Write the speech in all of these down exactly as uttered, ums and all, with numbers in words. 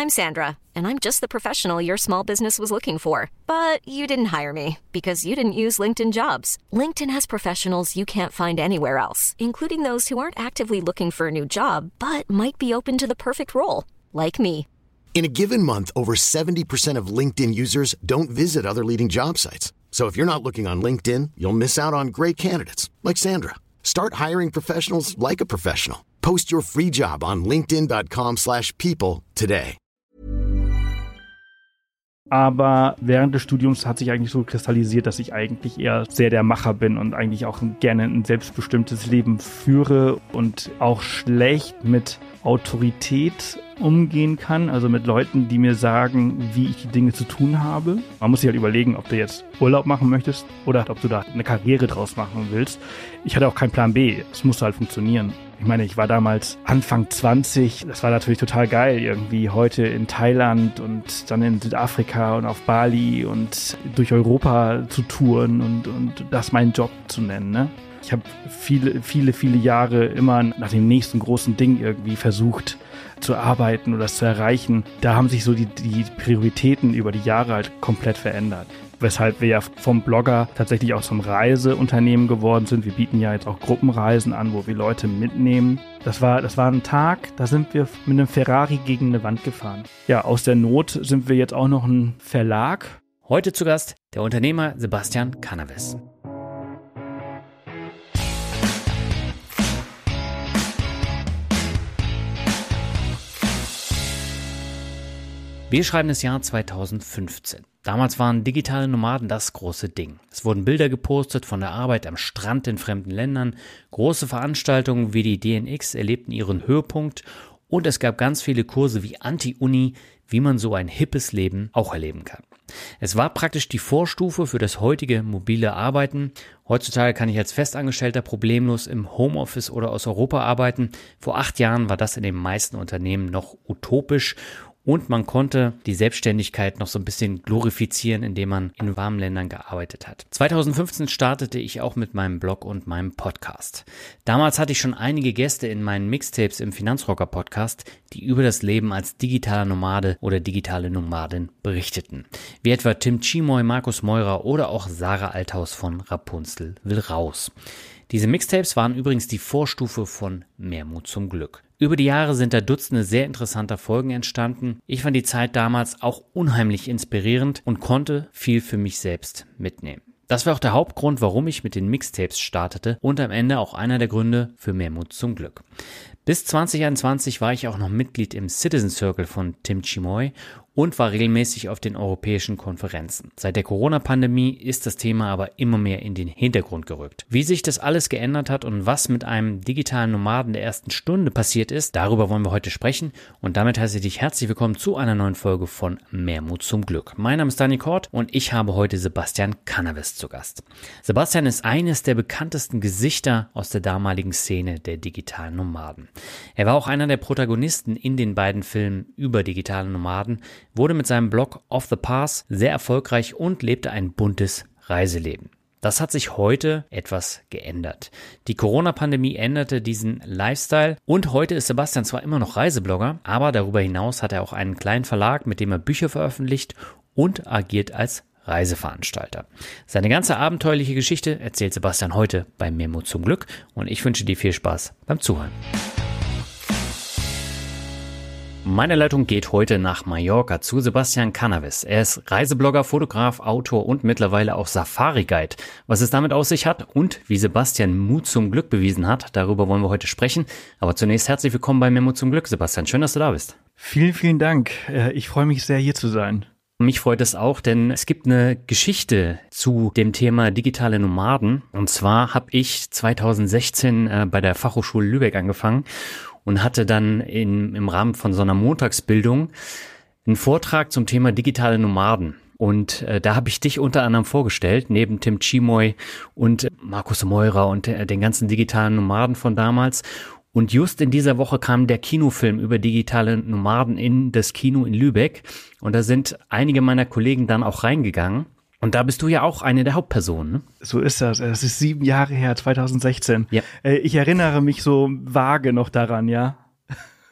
I'm Sandra, and I'm just the professional your small business was looking for. But you didn't hire me because you didn't use LinkedIn Jobs. LinkedIn has professionals you can't find anywhere else, including those who aren't actively looking for a new job, but might be open to the perfect role, like me. In a given month, over seventy percent of LinkedIn users don't visit other leading job sites. So if you're not looking on LinkedIn, you'll miss out on great candidates like Sandra. Start hiring professionals like a professional. Post your free job on linkedin dot com slash people today. Aber während des Studiums hat sich eigentlich so kristallisiert, dass ich eigentlich eher sehr der Macher bin und eigentlich auch gerne ein selbstbestimmtes Leben führe und auch schlecht mit Autorität umgehen kann, also mit Leuten, die mir sagen, wie ich die Dinge zu tun habe. Man muss sich halt überlegen, ob du jetzt Urlaub machen möchtest oder ob du da eine Karriere draus machen willst. Ich hatte auch keinen Plan B, es musste halt funktionieren. Ich meine, ich war damals Anfang zwanzig, das war natürlich total geil, irgendwie heute in Thailand und dann in Südafrika und auf Bali und durch Europa zu touren und, und das meinen Job zu nennen, ne? Ich habe viele, viele, viele Jahre immer nach dem nächsten großen Ding irgendwie versucht zu arbeiten oder es zu erreichen. Da haben sich so die, die Prioritäten über die Jahre halt komplett verändert. Weshalb wir ja vom Blogger tatsächlich auch zum Reiseunternehmen geworden sind. Wir bieten ja jetzt auch Gruppenreisen an, wo wir Leute mitnehmen. Das war, das war ein Tag, da sind wir mit einem Ferrari gegen eine Wand gefahren. Ja, aus der Not sind wir jetzt auch noch ein Verlag. Heute zu Gast der Unternehmer Sebastian Canaves. Wir schreiben das Jahr zweitausendfünfzehn. Damals waren digitale Nomaden das große Ding. Es wurden Bilder gepostet von der Arbeit am Strand in fremden Ländern, große Veranstaltungen wie die D N X erlebten ihren Höhepunkt und es gab ganz viele Kurse wie Anti-Uni, wie man so ein hippes Leben auch erleben kann. Es war praktisch die Vorstufe für das heutige mobile Arbeiten. Heutzutage kann ich als Festangestellter problemlos im Homeoffice oder aus Europa arbeiten. Vor acht Jahren war das in den meisten Unternehmen noch utopisch. Und man konnte die Selbstständigkeit noch so ein bisschen glorifizieren, indem man in warmen Ländern gearbeitet hat. zweitausendfünfzehn startete ich auch mit meinem Blog und meinem Podcast. Damals hatte ich schon einige Gäste in meinen Mixtapes im Finanzrocker Podcast, die über das Leben als digitaler Nomade oder digitale Nomadin berichteten. Wie etwa Tim Chimoy, Markus Meurer oder auch Sarah Althaus von Rapunzel will raus. Diese Mixtapes waren übrigens die Vorstufe von Mehr Mut zum Glück. Über die Jahre sind da Dutzende sehr interessanter Folgen entstanden. Ich fand die Zeit damals auch unheimlich inspirierend und konnte viel für mich selbst mitnehmen. Das war auch der Hauptgrund, warum ich mit den Mixtapes startete und am Ende auch einer der Gründe für Mehr Mut zum Glück. Bis zwanzig einundzwanzig war ich auch noch Mitglied im Citizen Circle von Tim Chimoy und war regelmäßig auf den europäischen Konferenzen. Seit der Corona-Pandemie ist das Thema aber immer mehr in den Hintergrund gerückt. Wie sich das alles geändert hat und was mit einem digitalen Nomaden der ersten Stunde passiert ist, darüber wollen wir heute sprechen und damit heiße ich dich herzlich willkommen zu einer neuen Folge von Mehr Mut zum Glück. Mein Name ist Dani Kort und ich habe heute Sebastian Canaves zu Gast. Sebastian ist eines der bekanntesten Gesichter aus der damaligen Szene der digitalen Nomaden. Er war auch einer der Protagonisten in den beiden Filmen über digitale Nomaden, wurde mit seinem Blog Off the Path sehr erfolgreich und lebte ein buntes Reiseleben. Das hat sich heute etwas geändert. Die Corona-Pandemie änderte diesen Lifestyle und heute ist Sebastian zwar immer noch Reiseblogger, aber darüber hinaus hat er auch einen kleinen Verlag, mit dem er Bücher veröffentlicht und agiert als Reiseveranstalter. Seine ganze abenteuerliche Geschichte erzählt Sebastian heute bei Mehr Mut zum Glück und ich wünsche dir viel Spaß beim Zuhören. Meine Leitung geht heute nach Mallorca zu Sebastian Canaves. Er ist Reiseblogger, Fotograf, Autor und mittlerweile auch Safari-Guide. Was es damit auf sich hat und wie Sebastian Mut zum Glück bewiesen hat, darüber wollen wir heute sprechen. Aber zunächst herzlich willkommen bei Mehr Mut zum Glück, Sebastian. Schön, dass du da bist. Vielen, vielen Dank. Ich freue mich sehr, hier zu sein. Mich freut es auch, denn es gibt eine Geschichte zu dem Thema digitale Nomaden. Und zwar habe ich zweitausendsechzehn äh, bei der Fachhochschule Lübeck angefangen und hatte dann in, im Rahmen von so einer Montagsbildung einen Vortrag zum Thema digitale Nomaden. Und äh, da habe ich dich unter anderem vorgestellt, neben Tim Chimoy und äh, Markus Meurer und äh, den ganzen digitalen Nomaden von damals. Und just in dieser Woche kam der Kinofilm über digitale Nomaden in das Kino in Lübeck. Und da sind einige meiner Kollegen dann auch reingegangen. Und da bist du ja auch eine der Hauptpersonen, ne? So ist das. Es ist sieben Jahre her, zweitausendsechzehn. Ja. Ich erinnere mich so vage noch daran, ja.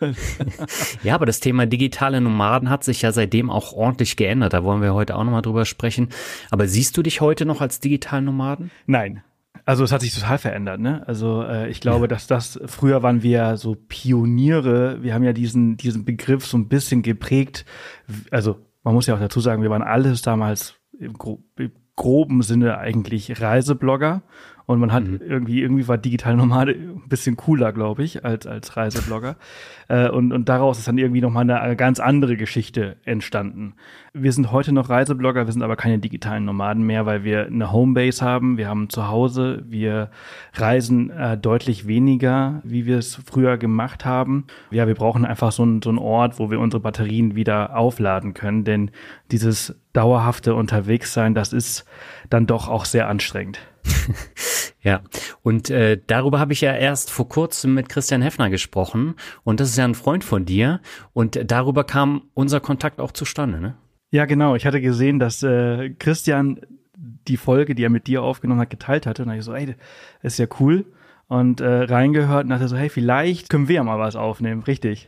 Ja, aber das Thema digitale Nomaden hat sich ja seitdem auch ordentlich geändert. Da wollen wir heute auch nochmal drüber sprechen. Aber siehst du dich heute noch als digitalen Nomaden? Nein. Also es hat sich total verändert, ne? Also äh, ich glaube, ja. dass das, früher waren wir so Pioniere. Wir haben ja diesen, diesen Begriff so ein bisschen geprägt. Also man muss ja auch dazu sagen, wir waren alles damals im, gro- im groben Sinne eigentlich Reiseblogger. Und man hat mhm. irgendwie, irgendwie war Digital Nomade ein bisschen cooler, glaube ich, als, als Reiseblogger. äh, und, und daraus ist dann irgendwie nochmal eine ganz andere Geschichte entstanden. Wir sind heute noch Reiseblogger, wir sind aber keine digitalen Nomaden mehr, weil wir eine Homebase haben, wir haben ein Zuhause, wir reisen äh, deutlich weniger, wie wir es früher gemacht haben. Ja, wir brauchen einfach so einen, so einen Ort, wo wir unsere Batterien wieder aufladen können, denn dieses dauerhafte Unterwegssein, das ist dann doch auch sehr anstrengend. Ja, und äh, darüber habe ich ja erst vor kurzem mit Christian Heffner gesprochen und das ist ja ein Freund von dir und darüber kam unser Kontakt auch zustande, ne? Ja, genau. Ich hatte gesehen, dass äh, Christian die Folge, die er mit dir aufgenommen hat, geteilt hatte und da habe ich so, ey, das ist ja cool und äh, reingehört und dachte so, hey, vielleicht können wir ja mal was aufnehmen, richtig.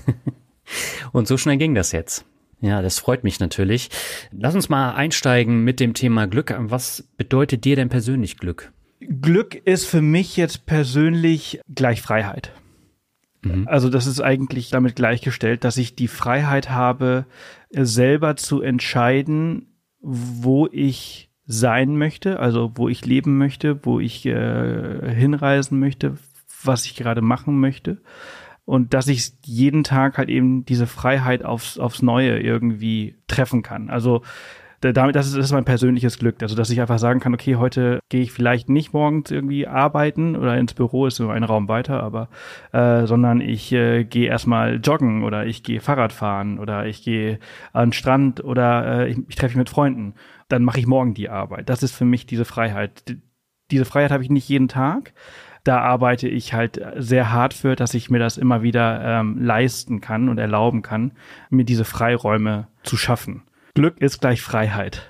Und so schnell ging das jetzt. Ja, das freut mich natürlich. Lass uns mal einsteigen mit dem Thema Glück. Was bedeutet dir denn persönlich Glück? Glück ist für mich jetzt persönlich gleich Freiheit. Mhm. Also das ist eigentlich damit gleichgestellt, dass ich die Freiheit habe, selber zu entscheiden, wo ich sein möchte, also wo ich leben möchte, wo ich äh, hinreisen möchte, was ich gerade machen möchte. Und dass ich jeden Tag halt eben diese Freiheit aufs, aufs Neue irgendwie treffen kann. Also damit, das ist, das ist mein persönliches Glück. Also dass ich einfach sagen kann, okay, heute gehe ich vielleicht nicht morgens irgendwie arbeiten oder ins Büro, ist nur ein Raum weiter, aber äh, sondern ich äh, gehe erstmal joggen oder ich gehe Fahrrad fahren oder ich gehe an den Strand oder äh, ich, ich treffe mich mit Freunden. Dann mache ich morgen die Arbeit. Das ist für mich diese Freiheit. D- diese Freiheit habe ich nicht jeden Tag. Da arbeite ich halt sehr hart für, dass ich mir das immer wieder ähm, leisten kann und erlauben kann, mir diese Freiräume zu schaffen. Glück ist gleich Freiheit.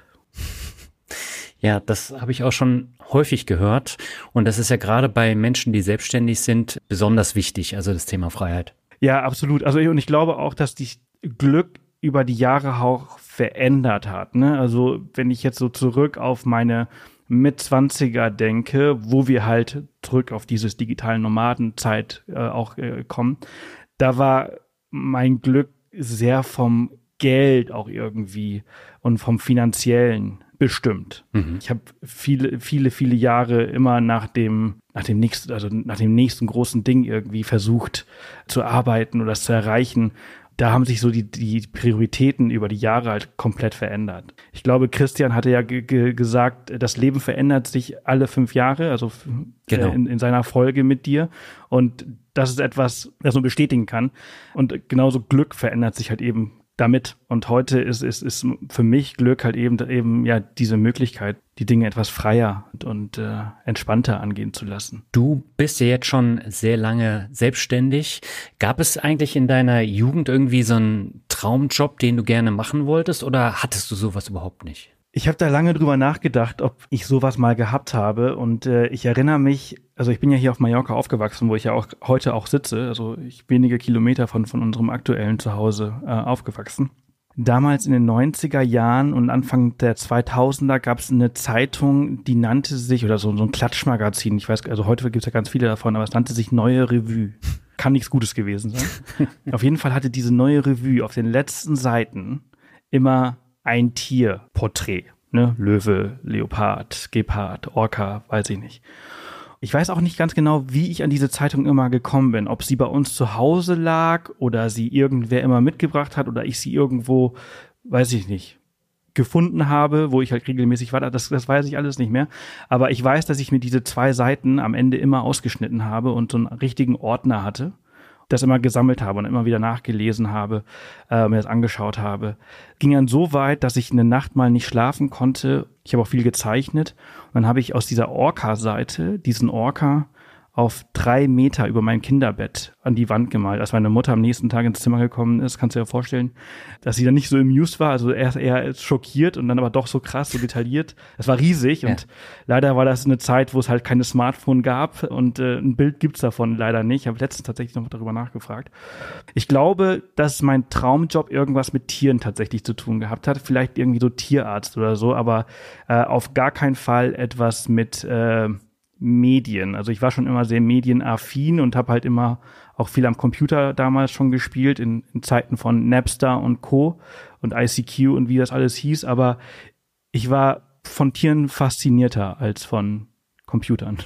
Ja, das habe ich auch schon häufig gehört. Und das ist ja gerade bei Menschen, die selbstständig sind, besonders wichtig, also das Thema Freiheit. Ja, absolut. Also und ich glaube auch, dass die Glück über die Jahre auch verändert hat. Ne? Also wenn ich jetzt so zurück auf meine mit zwanziger denke, wo wir halt zurück auf dieses digitalen Nomadenzeit äh, auch äh, kommen, da war mein Glück sehr vom Geld auch irgendwie und vom Finanziellen bestimmt. Mhm. Ich habe viele, viele, viele Jahre immer nach dem, nach dem nächsten, also nach dem nächsten großen Ding irgendwie versucht zu arbeiten oder es zu erreichen. Da haben sich so die, die Prioritäten über die Jahre halt komplett verändert. Ich glaube, Christian hatte ja g- g- gesagt, das Leben verändert sich alle fünf Jahre, also genau. äh, in, in seiner Folge mit dir. Und das ist etwas, das man bestätigen kann. Und genauso Glück verändert sich halt eben damit. Und heute ist, ist, ist für mich Glück halt eben, eben ja diese Möglichkeit, die Dinge etwas freier und, und äh, entspannter angehen zu lassen. Du bist ja jetzt schon sehr lange selbstständig. Gab es eigentlich in deiner Jugend irgendwie so einen Traumjob, den du gerne machen wolltest, oder hattest du sowas überhaupt nicht? Ich habe da lange drüber nachgedacht, ob ich sowas mal gehabt habe. Und äh, ich erinnere mich, also ich bin ja hier auf Mallorca aufgewachsen, wo ich ja auch heute auch sitze. Also ich wenige Kilometer von, von unserem aktuellen Zuhause äh, aufgewachsen. Damals in den neunziger Jahren und Anfang der zweitausender gab es eine Zeitung, die nannte sich, oder so, so ein Klatschmagazin, ich weiß, also heute gibt es ja ganz viele davon, aber es nannte sich Neue Revue. Kann nichts Gutes gewesen sein. Auf jeden Fall hatte diese Neue Revue auf den letzten Seiten immer ein Tierporträt, ne? Löwe, Leopard, Gepard, Orca, weiß ich nicht. Ich weiß auch nicht ganz genau, wie ich an diese Zeitung immer gekommen bin, ob sie bei uns zu Hause lag oder sie irgendwer immer mitgebracht hat oder ich sie irgendwo, weiß ich nicht, gefunden habe, wo ich halt regelmäßig war, das, das weiß ich alles nicht mehr. Aber ich weiß, dass ich mir diese zwei Seiten am Ende immer ausgeschnitten habe und so einen richtigen Ordner hatte, das immer gesammelt habe und immer wieder nachgelesen habe, äh, mir das angeschaut habe. Ging dann so weit, dass ich eine Nacht mal nicht schlafen konnte. Ich habe auch viel gezeichnet. Und dann habe ich aus dieser Orca-Seite diesen Orca auf drei Meter über mein Kinderbett an die Wand gemalt. Als meine Mutter am nächsten Tag ins Zimmer gekommen ist, kannst du dir vorstellen, dass sie dann nicht so amused war, also erst eher schockiert und dann aber doch so krass, so detailliert. Es war riesig ja. Und leider war das eine Zeit, wo es halt keine Smartphone gab und äh, ein Bild gibt's davon leider nicht. Ich habe letztens tatsächlich noch darüber nachgefragt. Ich glaube, dass mein Traumjob irgendwas mit Tieren tatsächlich zu tun gehabt hat. Vielleicht irgendwie so Tierarzt oder so, aber äh, auf gar keinen Fall etwas mit äh, Medien. Also ich war schon immer sehr medienaffin und habe halt immer auch viel am Computer damals schon gespielt, in, in Zeiten von Napster und Co. und I C Q und wie das alles hieß. Aber ich war von Tieren faszinierter als von Computern.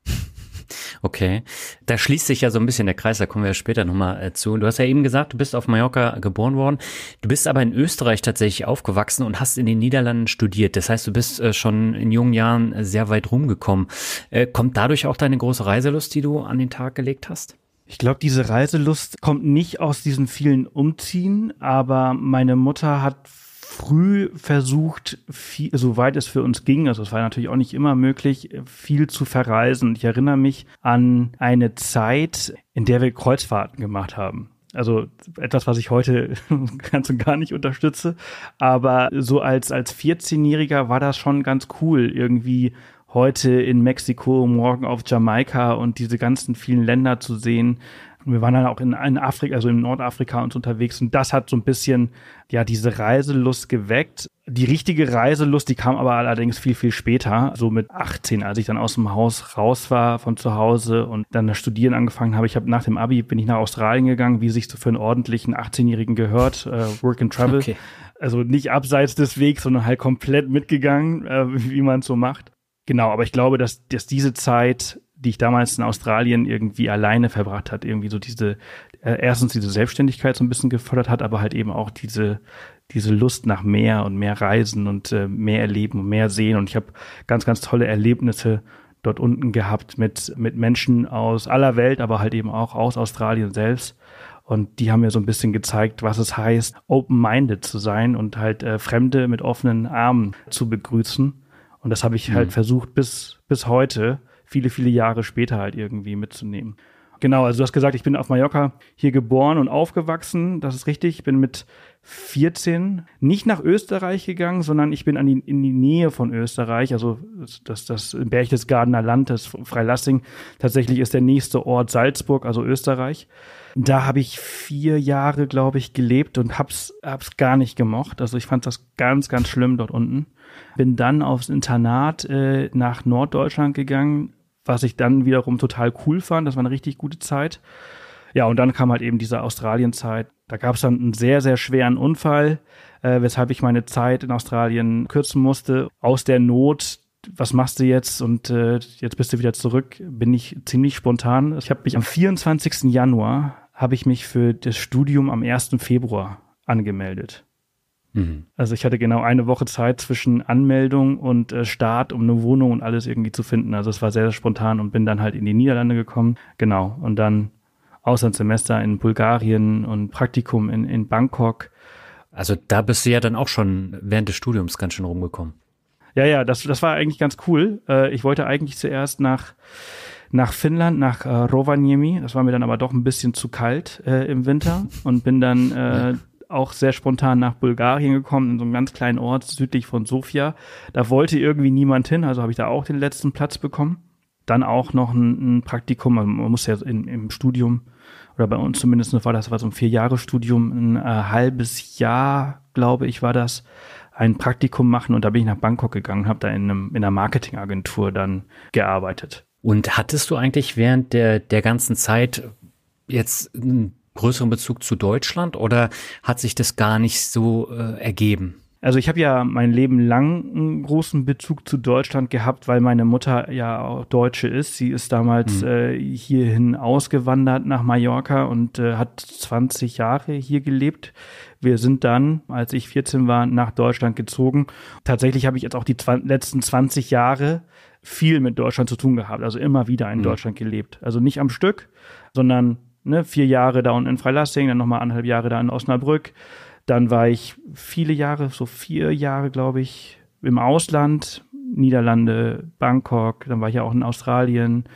Okay, da schließt sich ja so ein bisschen der Kreis, da kommen wir ja später nochmal äh, zu. Du hast ja eben gesagt, du bist auf Mallorca geboren worden, du bist aber in Österreich tatsächlich aufgewachsen und hast in den Niederlanden studiert. Das heißt, du bist äh, schon in jungen Jahren äh, sehr weit rumgekommen. Äh, kommt dadurch auch deine große Reiselust, die du an den Tag gelegt hast? Ich glaube, diese Reiselust kommt nicht aus diesen vielen Umziehen, aber meine Mutter hat früh versucht, viel, soweit es für uns ging, also es war natürlich auch nicht immer möglich, viel zu verreisen. Und ich erinnere mich an eine Zeit, in der wir Kreuzfahrten gemacht haben. Also etwas, was ich heute ganz und gar nicht unterstütze. Aber so als, als vierzehnjähriger war das schon ganz cool, irgendwie heute in Mexiko, morgen auf Jamaika und diese ganzen vielen Länder zu sehen. Wir waren dann auch in, in Afrika, also in Nordafrika uns unterwegs und das hat so ein bisschen, ja, diese Reiselust geweckt. Die richtige Reiselust, die kam aber allerdings viel, viel später, so mit achtzehn, als ich dann aus dem Haus raus war von zu Hause und dann das Studieren angefangen habe. Ich habe nach dem Abi, bin ich nach Australien gegangen, wie sich so für einen ordentlichen achtzehnjährigen gehört, äh, Work and Travel. Okay. Also nicht abseits des Wegs, sondern halt komplett mitgegangen, äh, wie man es so macht. Genau, aber ich glaube, dass, dass diese Zeit, die ich damals in Australien irgendwie alleine verbracht hat, irgendwie so diese, äh, erstens diese Selbstständigkeit so ein bisschen gefördert hat, aber halt eben auch diese, diese Lust nach mehr und mehr Reisen und äh, mehr erleben und mehr sehen. Und ich habe ganz, ganz tolle Erlebnisse dort unten gehabt mit, mit Menschen aus aller Welt, aber halt eben auch aus Australien selbst. Und die haben mir so ein bisschen gezeigt, was es heißt, open-minded zu sein und halt äh, Fremde mit offenen Armen zu begrüßen. Und das habe ich halt mhm. versucht bis, bis heute, viele, viele Jahre später halt irgendwie mitzunehmen. Genau, also du hast gesagt, ich bin auf Mallorca hier geboren und aufgewachsen. Das ist richtig. Ich bin mit vierzehn nicht nach Österreich gegangen, sondern ich bin an die, in die Nähe von Österreich, also das, das Berchtesgadener Land, das Freilassing. Tatsächlich ist der nächste Ort Salzburg, also Österreich. Da habe ich vier Jahre, glaube ich, gelebt und hab's, hab's gar nicht gemocht. Also ich fand das ganz, ganz schlimm dort unten. Bin dann aufs Internat äh, nach Norddeutschland gegangen, was ich dann wiederum total cool fand. Das war eine richtig gute Zeit. Ja, und dann kam halt eben diese Australienzeit. Da gab es dann einen sehr, sehr schweren Unfall, äh, weshalb ich meine Zeit in Australien kürzen musste. Aus der Not, was machst du jetzt? Und äh, jetzt bist du wieder zurück. Bin ich ziemlich spontan. Ich habe mich am vierundzwanzigsten Januar habe ich mich für das Studium am ersten Februar angemeldet. Mhm. Also ich hatte genau eine Woche Zeit zwischen Anmeldung und äh, Start, um eine Wohnung und alles irgendwie zu finden. Also es war sehr, sehr spontan und bin dann halt in die Niederlande gekommen. Genau. Und dann Auslandssemester in Bulgarien und Praktikum in, in Bangkok. Also da bist du ja dann auch schon während des Studiums ganz schön rumgekommen. Ja, ja, das, das war eigentlich ganz cool. Äh, ich wollte eigentlich zuerst nach nach Finnland, nach äh, Rovaniemi. Das war mir dann aber doch ein bisschen zu kalt äh, im Winter und bin dann äh, auch sehr spontan nach Bulgarien gekommen, in so einem ganz kleinen Ort südlich von Sofia. Da wollte irgendwie niemand hin, also habe ich da auch den letzten Platz bekommen. Dann auch noch ein, ein Praktikum, also man muss ja in, im Studium, oder bei uns zumindest war das war so ein Vier-Jahre-Studium, ein äh, halbes Jahr, glaube ich, war das, ein Praktikum machen und da bin ich nach Bangkok gegangen, habe da in, einem, in einer Marketingagentur dann gearbeitet. Und hattest du eigentlich während der, der ganzen Zeit jetzt einen größeren Bezug zu Deutschland oder hat sich das gar nicht so äh, ergeben? Also ich habe ja mein Leben lang einen großen Bezug zu Deutschland gehabt, weil meine Mutter ja auch Deutsche ist. Sie ist damals mhm. äh, hierhin ausgewandert nach Mallorca und äh, hat zwanzig Jahre hier gelebt. Wir sind dann, als ich vierzehn war, nach Deutschland gezogen. Tatsächlich habe ich jetzt auch die zwanzig, letzten zwanzig Jahre viel mit Deutschland zu tun gehabt, also immer wieder in mhm. Deutschland gelebt. Also nicht am Stück, sondern ne, vier Jahre da unten in Freilassing, dann nochmal anderthalb Jahre da in Osnabrück. Dann war ich viele Jahre, so vier Jahre, glaube ich, im Ausland, Niederlande, Bangkok, dann war ich ja auch in Australien.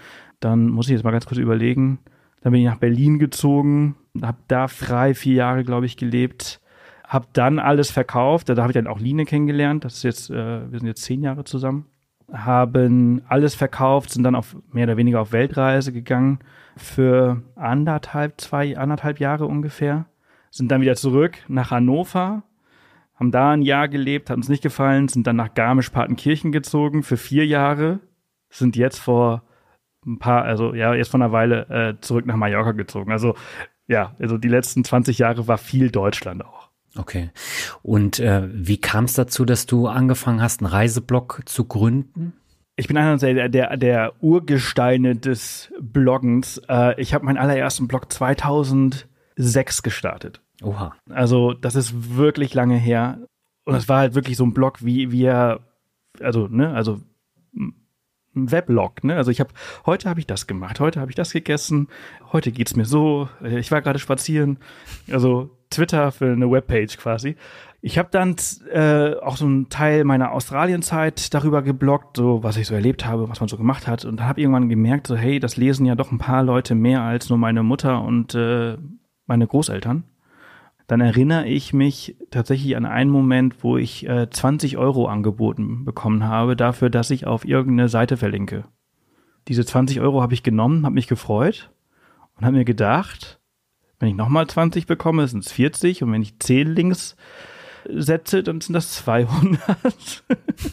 Dann muss ich jetzt mal ganz kurz überlegen. Dann bin ich nach Berlin gezogen, habe da frei vier Jahre, glaube ich, gelebt. Habe dann alles verkauft. Da habe ich dann auch Line kennengelernt. Das ist jetzt, äh, wir sind jetzt zehn Jahre zusammen. Haben alles verkauft, sind dann auf mehr oder weniger auf Weltreise gegangen für anderthalb, zwei, anderthalb Jahre ungefähr. Sind dann wieder zurück nach Hannover, haben da ein Jahr gelebt, hat uns nicht gefallen, sind dann nach Garmisch-Partenkirchen gezogen für vier Jahre, sind jetzt vor ein paar, also ja, jetzt vor einer Weile äh, zurück nach Mallorca gezogen. Also ja, also die letzten zwanzig Jahre war viel Deutschland auch. Okay. Und äh, wie kam es dazu, dass du angefangen hast, einen Reiseblog zu gründen? Ich bin einer der, der, der Urgesteine des Bloggens. Äh, ich habe meinen allerersten Blog zweitausendsechs gestartet. Oha. Also das ist wirklich lange her. Und es war halt wirklich so ein Blog, wie wir, also, ne, also ein Weblog, ne? Also ich habe, heute habe ich das gemacht, heute habe ich das gegessen, heute geht's mir so, ich war gerade spazieren. Also Twitter für eine Webpage quasi. Ich habe dann äh, auch so einen Teil meiner Australienzeit darüber gebloggt, so was ich so erlebt habe, was man so gemacht hat. Und habe irgendwann gemerkt, so hey, das lesen ja doch ein paar Leute mehr als nur meine Mutter und äh, meine Großeltern. Dann erinnere ich mich tatsächlich an einen Moment, wo ich äh, zwanzig Euro angeboten bekommen habe, dafür, dass ich auf irgendeine Seite verlinke. Diese zwanzig Euro habe ich genommen, habe mich gefreut und habe mir gedacht, wenn ich nochmal zwanzig bekomme, sind es vierzig. Und wenn ich zehn Links setze, dann sind das zweihundert.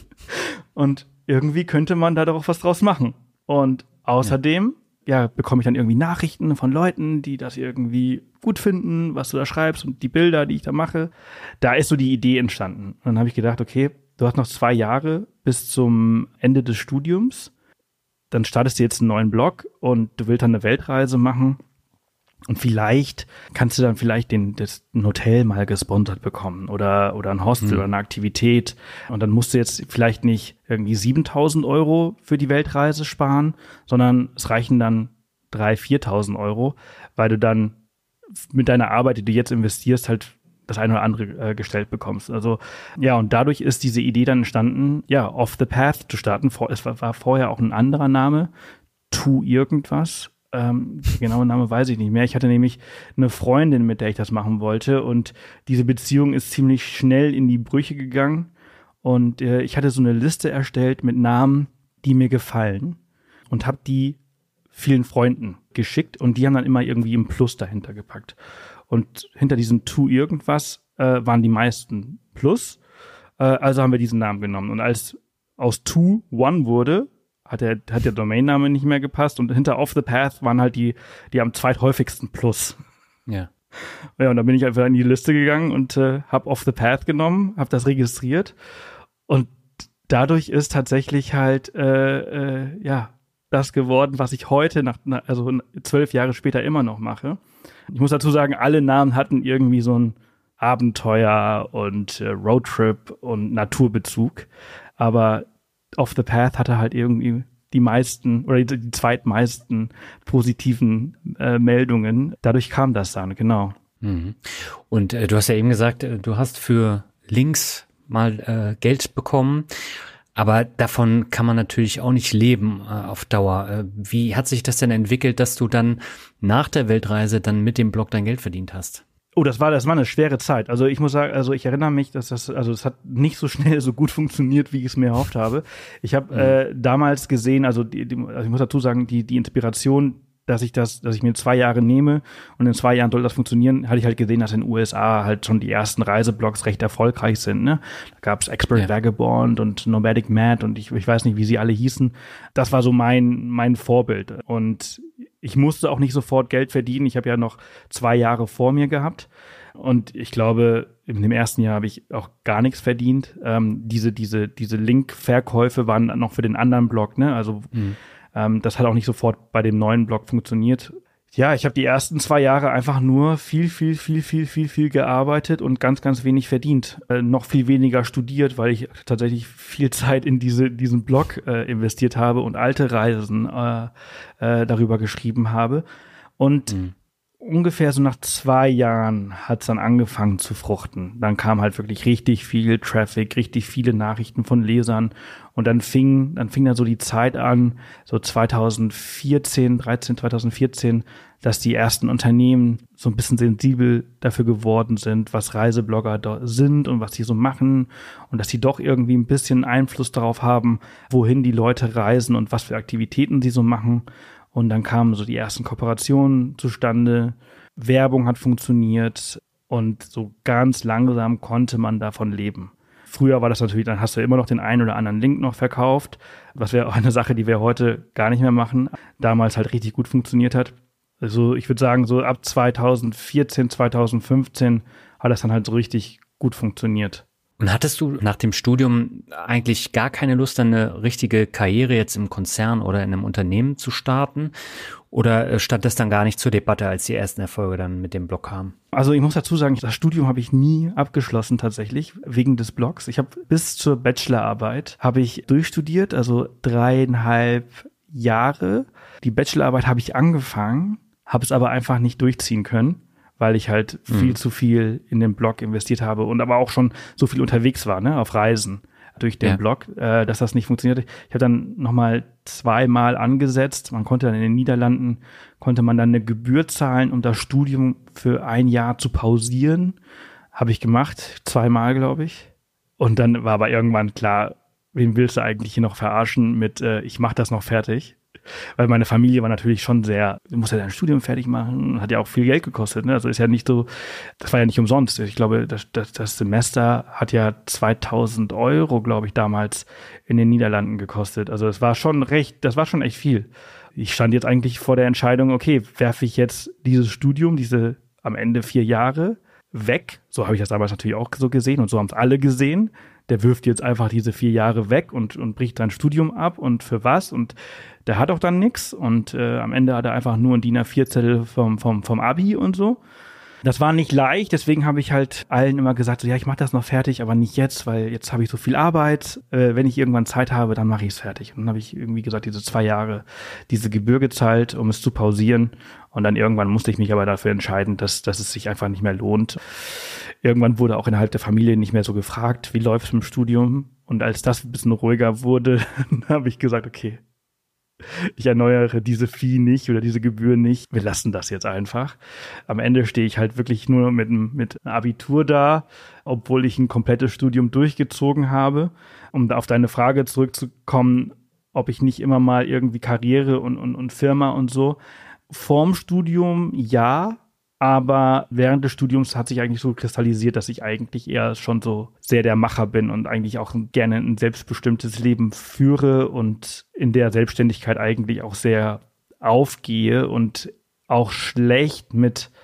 Und irgendwie könnte man da doch was draus machen. Und außerdem, ja. ja, bekomme ich dann irgendwie Nachrichten von Leuten, die das irgendwie gut finden, was du da schreibst und die Bilder, die ich da mache. Da ist so die Idee entstanden. Und dann habe ich gedacht, okay, du hast noch zwei Jahre bis zum Ende des Studiums. Dann startest du jetzt einen neuen Blog und du willst dann eine Weltreise machen. Und vielleicht kannst du dann vielleicht den, das, ein Hotel mal gesponsert bekommen oder, oder ein Hostel mhm. oder eine Aktivität. Und dann musst du jetzt vielleicht nicht irgendwie siebentausend Euro für die Weltreise sparen, sondern es reichen dann dreitausend, viertausend Euro, weil du dann mit deiner Arbeit, die du jetzt investierst, halt das eine oder andere äh, gestellt bekommst. Also ja, und dadurch ist diese Idee dann entstanden, ja, Off the Path zu starten. Es war, war vorher auch ein anderer Name, Tu irgendwas. Ähm, der genaue Name weiß ich nicht mehr. Ich hatte nämlich eine Freundin, mit der ich das machen wollte, und diese Beziehung ist ziemlich schnell in die Brüche gegangen und äh, ich hatte so eine Liste erstellt mit Namen, die mir gefallen, und habe die vielen Freunden geschickt und die haben dann immer irgendwie ein Plus dahinter gepackt. Und hinter diesem Tu irgendwas äh, waren die meisten Plus, äh, also haben wir diesen Namen genommen. Und als aus Tu One wurde, hat der, hat der Domainname nicht mehr gepasst und hinter Off the Path waren halt die, die am zweithäufigsten Plus. Ja. Ja, und dann bin ich einfach in die Liste gegangen und äh, habe Off the Path genommen, habe das registriert und dadurch ist tatsächlich halt, äh, äh, ja, das geworden, was ich heute, nach, also zwölf Jahre später immer noch mache. Ich muss dazu sagen, alle Namen hatten irgendwie so ein Abenteuer und äh, Roadtrip und Naturbezug, aber Off the Path hatte halt irgendwie die meisten oder die, die zweitmeisten positiven äh, Meldungen. Dadurch kam das dann, genau. Mhm. Und äh, du hast ja eben gesagt, äh, du hast für Links mal äh, Geld bekommen, aber davon kann man natürlich auch nicht leben äh, auf Dauer. Äh, wie hat sich das denn entwickelt, dass du dann nach der Weltreise dann mit dem Blog dein Geld verdient hast? Oh, das war, das war eine schwere Zeit. Also ich muss sagen, also ich erinnere mich, dass das, also es hat nicht so schnell so gut funktioniert, wie ich es mir erhofft habe. Ich habe mhm. äh, damals gesehen, also, die, die, also ich muss dazu sagen, die, die Inspiration, dass ich das, dass ich mir zwei Jahre nehme und in zwei Jahren soll das funktionieren, hatte ich halt gesehen, dass in den U S A halt schon die ersten Reiseblogs recht erfolgreich sind. Ne? Da gab es Expert ja. Vagabond und Nomadic Mad und ich, ich weiß nicht, wie sie alle hießen. Das war so mein, mein Vorbild. Und ich musste auch nicht sofort Geld verdienen. Ich habe ja noch zwei Jahre vor mir gehabt. Und ich glaube, in dem ersten Jahr habe ich auch gar nichts verdient. Ähm, diese, diese, diese Link-Verkäufe waren noch für den anderen Blog, ne? Also, mhm. ähm, das hat auch nicht sofort bei dem neuen Blog funktioniert. Ja, ich habe die ersten zwei Jahre einfach nur viel, viel, viel, viel, viel, viel gearbeitet und ganz, ganz wenig verdient. Äh, noch viel weniger studiert, weil ich tatsächlich viel Zeit in diese diesen Blog äh, investiert habe und alte Reisen äh, äh, darüber geschrieben habe. Und mhm. ungefähr so nach zwei Jahren hat es dann angefangen zu fruchten. Dann kam halt wirklich richtig viel Traffic, richtig viele Nachrichten von Lesern. Und dann fing, dann fing dann so die Zeit an, so zweitausendvierzehn, dreizehn, zweitausendvierzehn, dass die ersten Unternehmen so ein bisschen sensibel dafür geworden sind, was Reiseblogger da sind und was die so machen. Und dass sie doch irgendwie ein bisschen Einfluss darauf haben, wohin die Leute reisen und was für Aktivitäten sie so machen. Und dann kamen so die ersten Kooperationen zustande, Werbung hat funktioniert und so ganz langsam konnte man davon leben. Früher war das natürlich, dann hast du immer noch den einen oder anderen Link noch verkauft, was wäre auch eine Sache, die wir heute gar nicht mehr machen, damals halt richtig gut funktioniert hat. Also ich würde sagen, so ab zweitausendvierzehn, zweitausendfünfzehn hat das dann halt so richtig gut funktioniert. Und hattest du nach dem Studium eigentlich gar keine Lust, eine richtige Karriere jetzt im Konzern oder in einem Unternehmen zu starten? Oder stand das dann gar nicht zur Debatte, als die ersten Erfolge dann mit dem Blog kamen? Also ich muss dazu sagen, das Studium habe ich nie abgeschlossen tatsächlich, wegen des Blogs. Ich habe bis zur Bachelorarbeit habe ich durchstudiert, also dreieinhalb Jahre. Die Bachelorarbeit habe ich angefangen, habe es aber einfach nicht durchziehen können, weil ich halt viel mhm. zu viel in den Blog investiert habe und aber auch schon so viel unterwegs war, ne, auf Reisen durch den ja. Blog, äh, dass das nicht funktionierte. Ich habe dann nochmal zweimal angesetzt. Man konnte dann in den Niederlanden, konnte man dann eine Gebühr zahlen, um das Studium für ein Jahr zu pausieren. Habe ich gemacht, zweimal, glaube ich. Und dann war aber irgendwann klar, wen willst du eigentlich hier noch verarschen mit, äh, ich mache das noch fertig. Weil meine Familie war natürlich schon sehr, du musst ja dein Studium fertig machen, hat ja auch viel Geld gekostet, ne? Also ist ja nicht so, das war ja nicht umsonst. Ich glaube, das, das, das Semester hat ja zweitausend Euro, glaube ich, damals in den Niederlanden gekostet. Also es war schon recht, das war schon echt viel. Ich stand jetzt eigentlich vor der Entscheidung, okay, werfe ich jetzt dieses Studium, diese am Ende vier Jahre weg? So habe ich das damals natürlich auch so gesehen und so haben es alle gesehen. Der wirft jetzt einfach diese vier Jahre weg und, und bricht sein Studium ab und für was? Und der hat auch dann nichts und äh, am Ende hat er einfach nur ein D I N A vier Zettel vom, vom, vom Abi und so. Das war nicht leicht, deswegen habe ich halt allen immer gesagt, so, ja, ich mache das noch fertig, aber nicht jetzt, weil jetzt habe ich so viel Arbeit. Äh, wenn ich irgendwann Zeit habe, dann mache ich es fertig. Und dann habe ich irgendwie gesagt, diese zwei Jahre diese Gebühr gezahlt, um es zu pausieren. Und dann irgendwann musste ich mich aber dafür entscheiden, dass, dass es sich einfach nicht mehr lohnt. Irgendwann wurde auch innerhalb der Familie nicht mehr so gefragt, wie läuft es im Studium. Und als das ein bisschen ruhiger wurde, habe ich gesagt, okay, ich erneuere diese Fee nicht oder diese Gebühr nicht. Wir lassen das jetzt einfach. Am Ende stehe ich halt wirklich nur mit, mit einem Abitur da, obwohl ich ein komplettes Studium durchgezogen habe. Um da auf deine Frage zurückzukommen, ob ich nicht immer mal irgendwie Karriere und, und, und Firma und so. Vorm Studium ja, aber während des Studiums hat sich eigentlich so kristallisiert, dass ich eigentlich eher schon so sehr der Macher bin und eigentlich auch gerne ein selbstbestimmtes Leben führe und in der Selbstständigkeit eigentlich auch sehr aufgehe und auch schlecht mit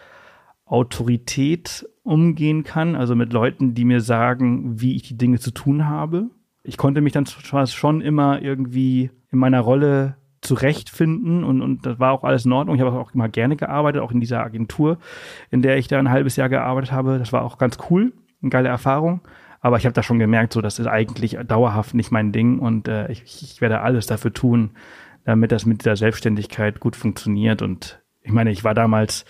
Autorität umgehen kann, also mit Leuten, die mir sagen, wie ich die Dinge zu tun habe. Ich konnte mich dann schon immer irgendwie in meiner Rolle zurechtfinden und, und das war auch alles in Ordnung. Ich habe auch immer gerne gearbeitet, auch in dieser Agentur, in der ich da ein halbes Jahr gearbeitet habe. Das war auch ganz cool, eine geile Erfahrung. Aber ich habe da schon gemerkt, so das ist eigentlich dauerhaft nicht mein Ding und äh, ich, ich werde alles dafür tun, damit das mit dieser Selbstständigkeit gut funktioniert. Und ich meine, ich war damals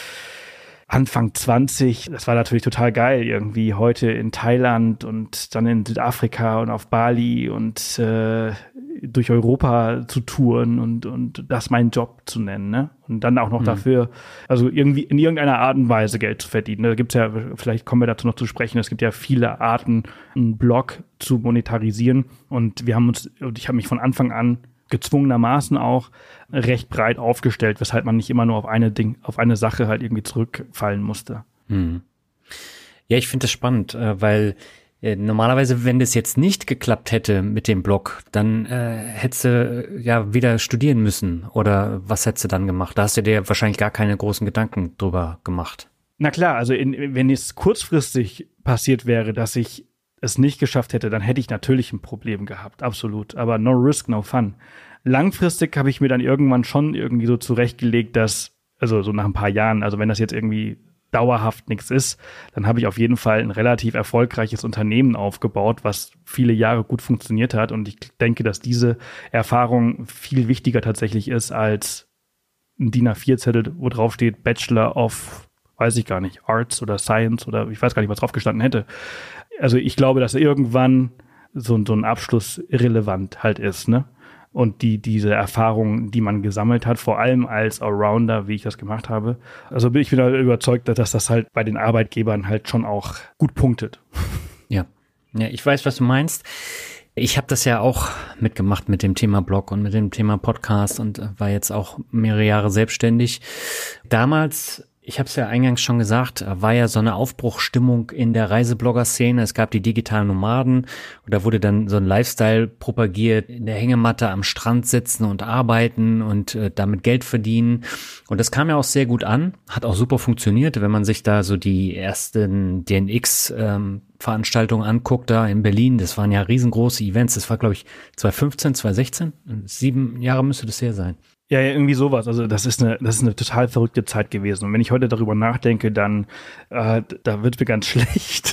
Anfang zwanzig, das war natürlich total geil, irgendwie heute in Thailand und dann in Südafrika und auf Bali und äh, durch Europa zu touren und und das meinen Job zu nennen, ne? Und dann auch noch mhm. dafür, also irgendwie in irgendeiner Art und Weise Geld zu verdienen. Da gibt's ja, vielleicht kommen wir dazu noch zu sprechen, es gibt ja viele Arten, einen Blog zu monetarisieren und wir haben uns, und ich habe mich von Anfang an gezwungenermaßen auch recht breit aufgestellt, weshalb man nicht immer nur auf eine Ding, auf eine Sache halt irgendwie zurückfallen musste. Hm. Ja, ich finde das spannend, weil äh, normalerweise, wenn das jetzt nicht geklappt hätte mit dem Blog, dann äh, hättest du ja wieder studieren müssen oder was hättest du dann gemacht? Da hast du dir wahrscheinlich gar keine großen Gedanken drüber gemacht. Na klar, also in, wenn es kurzfristig passiert wäre, dass ich es nicht geschafft hätte, dann hätte ich natürlich ein Problem gehabt, absolut. Aber no risk, no fun. Langfristig habe ich mir dann irgendwann schon irgendwie so zurechtgelegt, dass, also so nach ein paar Jahren, also wenn das jetzt irgendwie dauerhaft nichts ist, dann habe ich auf jeden Fall ein relativ erfolgreiches Unternehmen aufgebaut, was viele Jahre gut funktioniert hat. Und ich denke, dass diese Erfahrung viel wichtiger tatsächlich ist als ein D I N A vier Zettel, wo drauf steht Bachelor of, weiß ich gar nicht, Arts oder Science oder ich weiß gar nicht, was drauf gestanden hätte. Also ich glaube, dass irgendwann so, so ein Abschluss irrelevant halt ist, ne? Und die diese Erfahrungen, die man gesammelt hat, vor allem als Allrounder, wie ich das gemacht habe. Also bin ich bin da überzeugt, dass das halt bei den Arbeitgebern halt schon auch gut punktet. Ja, ja, ich weiß, was du meinst. Ich habe das ja auch mitgemacht mit dem Thema Blog und mit dem Thema Podcast und war jetzt auch mehrere Jahre selbstständig. Damals, ich habe es ja eingangs schon gesagt, war ja so eine Aufbruchsstimmung in der Reiseblogger-Szene. Es gab die digitalen Nomaden und da wurde dann so ein Lifestyle propagiert, in der Hängematte am Strand sitzen und arbeiten und äh, damit Geld verdienen. Und das kam ja auch sehr gut an, hat auch super funktioniert, wenn man sich da so die ersten D N X ähm, Veranstaltungen anguckt, da in Berlin. Das waren ja riesengroße Events. Das war, glaube ich, zwanzig fünfzehn, zwanzig sechzehn. Sieben Jahre müsste das her sein. Ja, ja, irgendwie sowas. Also das ist eine, das ist eine total verrückte Zeit gewesen. Und wenn ich heute darüber nachdenke, dann äh, da wird mir ganz schlecht.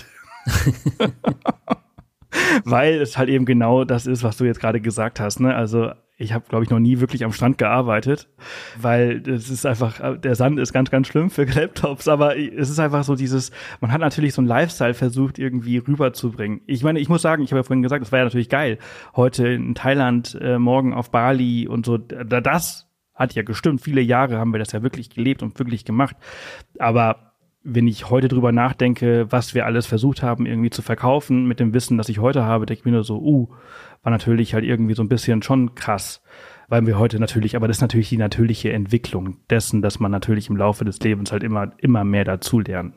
Weil es halt eben genau das ist, was du jetzt gerade gesagt hast, ne? Also ich habe, glaube ich, noch nie wirklich am Strand gearbeitet, weil es ist einfach, der Sand ist ganz, ganz schlimm für Laptops, aber es ist einfach so dieses, man hat natürlich so ein Lifestyle versucht, irgendwie rüberzubringen. Ich meine, ich muss sagen, ich habe ja vorhin gesagt, das war ja natürlich geil. Heute in Thailand, äh, morgen auf Bali und so, da, das hat ja gestimmt. Viele Jahre haben wir das ja wirklich gelebt und wirklich gemacht. Aber wenn ich heute drüber nachdenke, was wir alles versucht haben, irgendwie zu verkaufen, mit dem Wissen, das ich heute habe, denke ich mir nur so, uh, war natürlich halt irgendwie so ein bisschen schon krass, weil wir heute natürlich, aber das ist natürlich die natürliche Entwicklung dessen, dass man natürlich im Laufe des Lebens halt immer, immer mehr dazu lernt.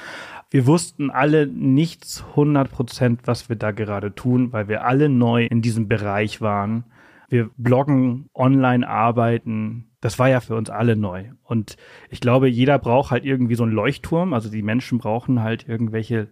Wir wussten alle nicht hundert Prozent, was wir da gerade tun, weil wir alle neu in diesem Bereich waren. Wir bloggen, online arbeiten. Das war ja für uns alle neu. Und ich glaube, jeder braucht halt irgendwie so einen Leuchtturm. Also die Menschen brauchen halt irgendwelche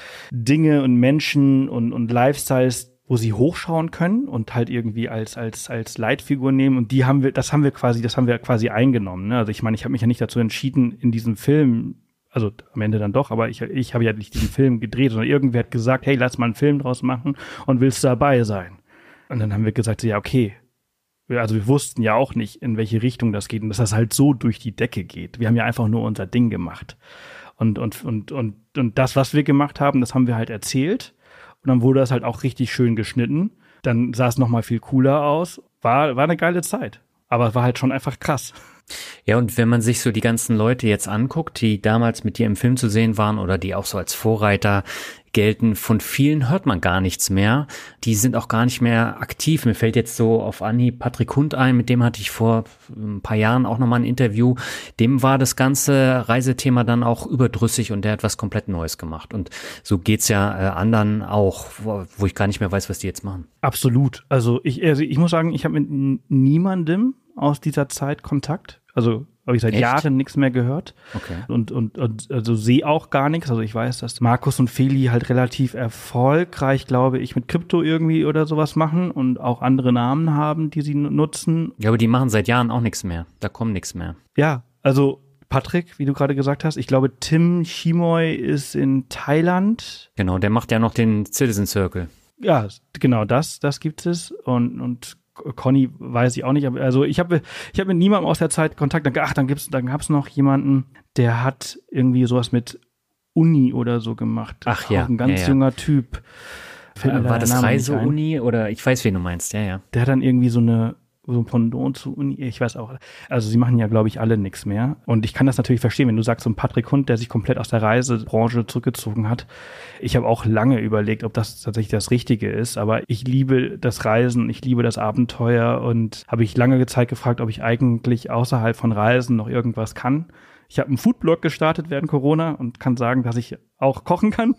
Dinge und Menschen und, und Lifestyles, wo sie hochschauen können und halt irgendwie als als als Leitfigur nehmen. Und die haben wir, das haben wir quasi, das haben wir quasi eingenommen. Ne? Also ich meine, ich habe mich ja nicht dazu entschieden, in diesem Film, also am Ende dann doch, aber ich ich habe ja nicht diesen Film gedreht, sondern irgendwer hat gesagt, hey, lass mal einen Film draus machen und willst du dabei sein? Und dann haben wir gesagt, ja, okay. Also wir wussten ja auch nicht, in welche Richtung das geht und dass das halt so durch die Decke geht. Wir haben ja einfach nur unser Ding gemacht. Und, und, und, und, und das, was wir gemacht haben, das haben wir halt erzählt. Und dann wurde das halt auch richtig schön geschnitten. Dann sah es nochmal viel cooler aus. War, war eine geile Zeit. Aber es war halt schon einfach krass. Ja, und wenn man sich so die ganzen Leute jetzt anguckt, die damals mit dir im Film zu sehen waren oder die auch so als Vorreiter gelten, von vielen hört man gar nichts mehr. Die sind auch gar nicht mehr aktiv. Mir fällt jetzt so auf Anhieb Patrick Hund ein, mit dem hatte ich vor ein paar Jahren auch nochmal ein Interview. Dem war das ganze Reisethema dann auch überdrüssig und der hat was komplett Neues gemacht. Und so geht's ja äh, anderen auch, wo, wo ich gar nicht mehr weiß, was die jetzt machen. Absolut. Also ich, also ich muss sagen, ich habe mit niemandem aus dieser Zeit Kontakt. Also habe ich seit Echt? Jahren nichts mehr gehört. Okay. Und, und, und also sehe auch gar nichts. Also ich weiß, dass Markus und Feli halt relativ erfolgreich, glaube ich, mit Krypto irgendwie oder sowas machen und auch andere Namen haben, die sie nutzen. Ja, aber die machen seit Jahren auch nichts mehr. Da kommt nichts mehr. Ja, also Patrick, wie du gerade gesagt hast, ich glaube, Tim Chimoy ist in Thailand. Genau, der macht ja noch den Citizen Circle. Ja, genau, das, das gibt es. Und, und Conny weiß ich auch nicht, aber also ich habe ich habe mit niemandem aus der Zeit Kontakt. Ach, dann gibt's, dann gab's noch jemanden, der hat irgendwie sowas mit Uni oder so gemacht. Ach ja, auch ein ganz ja, ja. junger Typ. Äh, war das Reise-Uni oder ich weiß, wen du meinst, ja, ja. Der hat dann irgendwie so eine so ein Pendant zu Uni, ich weiß auch. Also sie machen ja, glaube ich, alle nichts mehr. Und ich kann das natürlich verstehen, wenn du sagst, so ein Patrick Hund, der sich komplett aus der Reisebranche zurückgezogen hat. Ich habe auch lange überlegt, ob das tatsächlich das Richtige ist. Aber ich liebe das Reisen, ich liebe das Abenteuer und habe ich lange Zeit gefragt, ob ich eigentlich außerhalb von Reisen noch irgendwas kann. Ich habe einen Foodblog gestartet während Corona und kann sagen, dass ich auch kochen kann.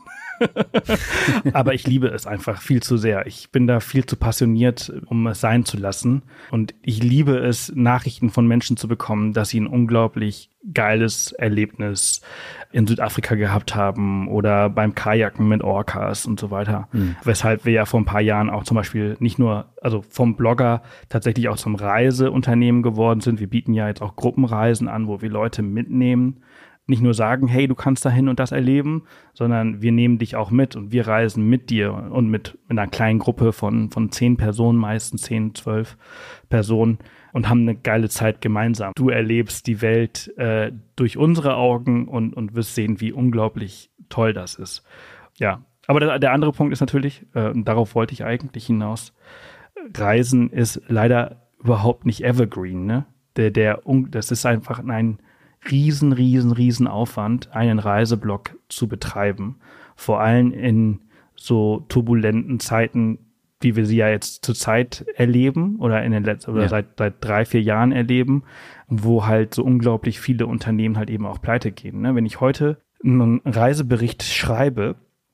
Aber ich liebe es einfach viel zu sehr. Ich bin da viel zu passioniert, um es sein zu lassen. Und ich liebe es, Nachrichten von Menschen zu bekommen, dass sie ein unglaublich geiles Erlebnis in Südafrika gehabt haben oder beim Kajaken mit Orcas und so weiter. Mhm. Weshalb wir ja vor ein paar Jahren auch zum Beispiel nicht nur, also vom Blogger tatsächlich auch zum Reiseunternehmen geworden sind. Wir bieten ja jetzt auch Gruppenreisen an, wo wir Leute mitnehmen. Nicht nur sagen, hey, du kannst dahin und das erleben, sondern wir nehmen dich auch mit und wir reisen mit dir und mit, mit einer kleinen Gruppe von, von zehn Personen, meistens zehn, zwölf Personen und haben eine geile Zeit gemeinsam. Du erlebst die Welt äh, durch unsere Augen und, und wirst sehen, wie unglaublich toll das ist. Ja, aber der, der andere Punkt ist natürlich, äh, und darauf wollte ich eigentlich hinaus, Reisen ist leider überhaupt nicht evergreen, ne? Der, der, das ist einfach ein riesen, riesen, riesen Aufwand, einen Reiseblog zu betreiben. Vor allem in so turbulenten Zeiten, wie wir sie ja jetzt zurzeit erleben oder in den letzten oder ja. seit, seit drei, vier Jahren erleben, wo halt so unglaublich viele Unternehmen halt eben auch pleite gehen. Ne? Wenn ich heute einen Reisebericht schreibe,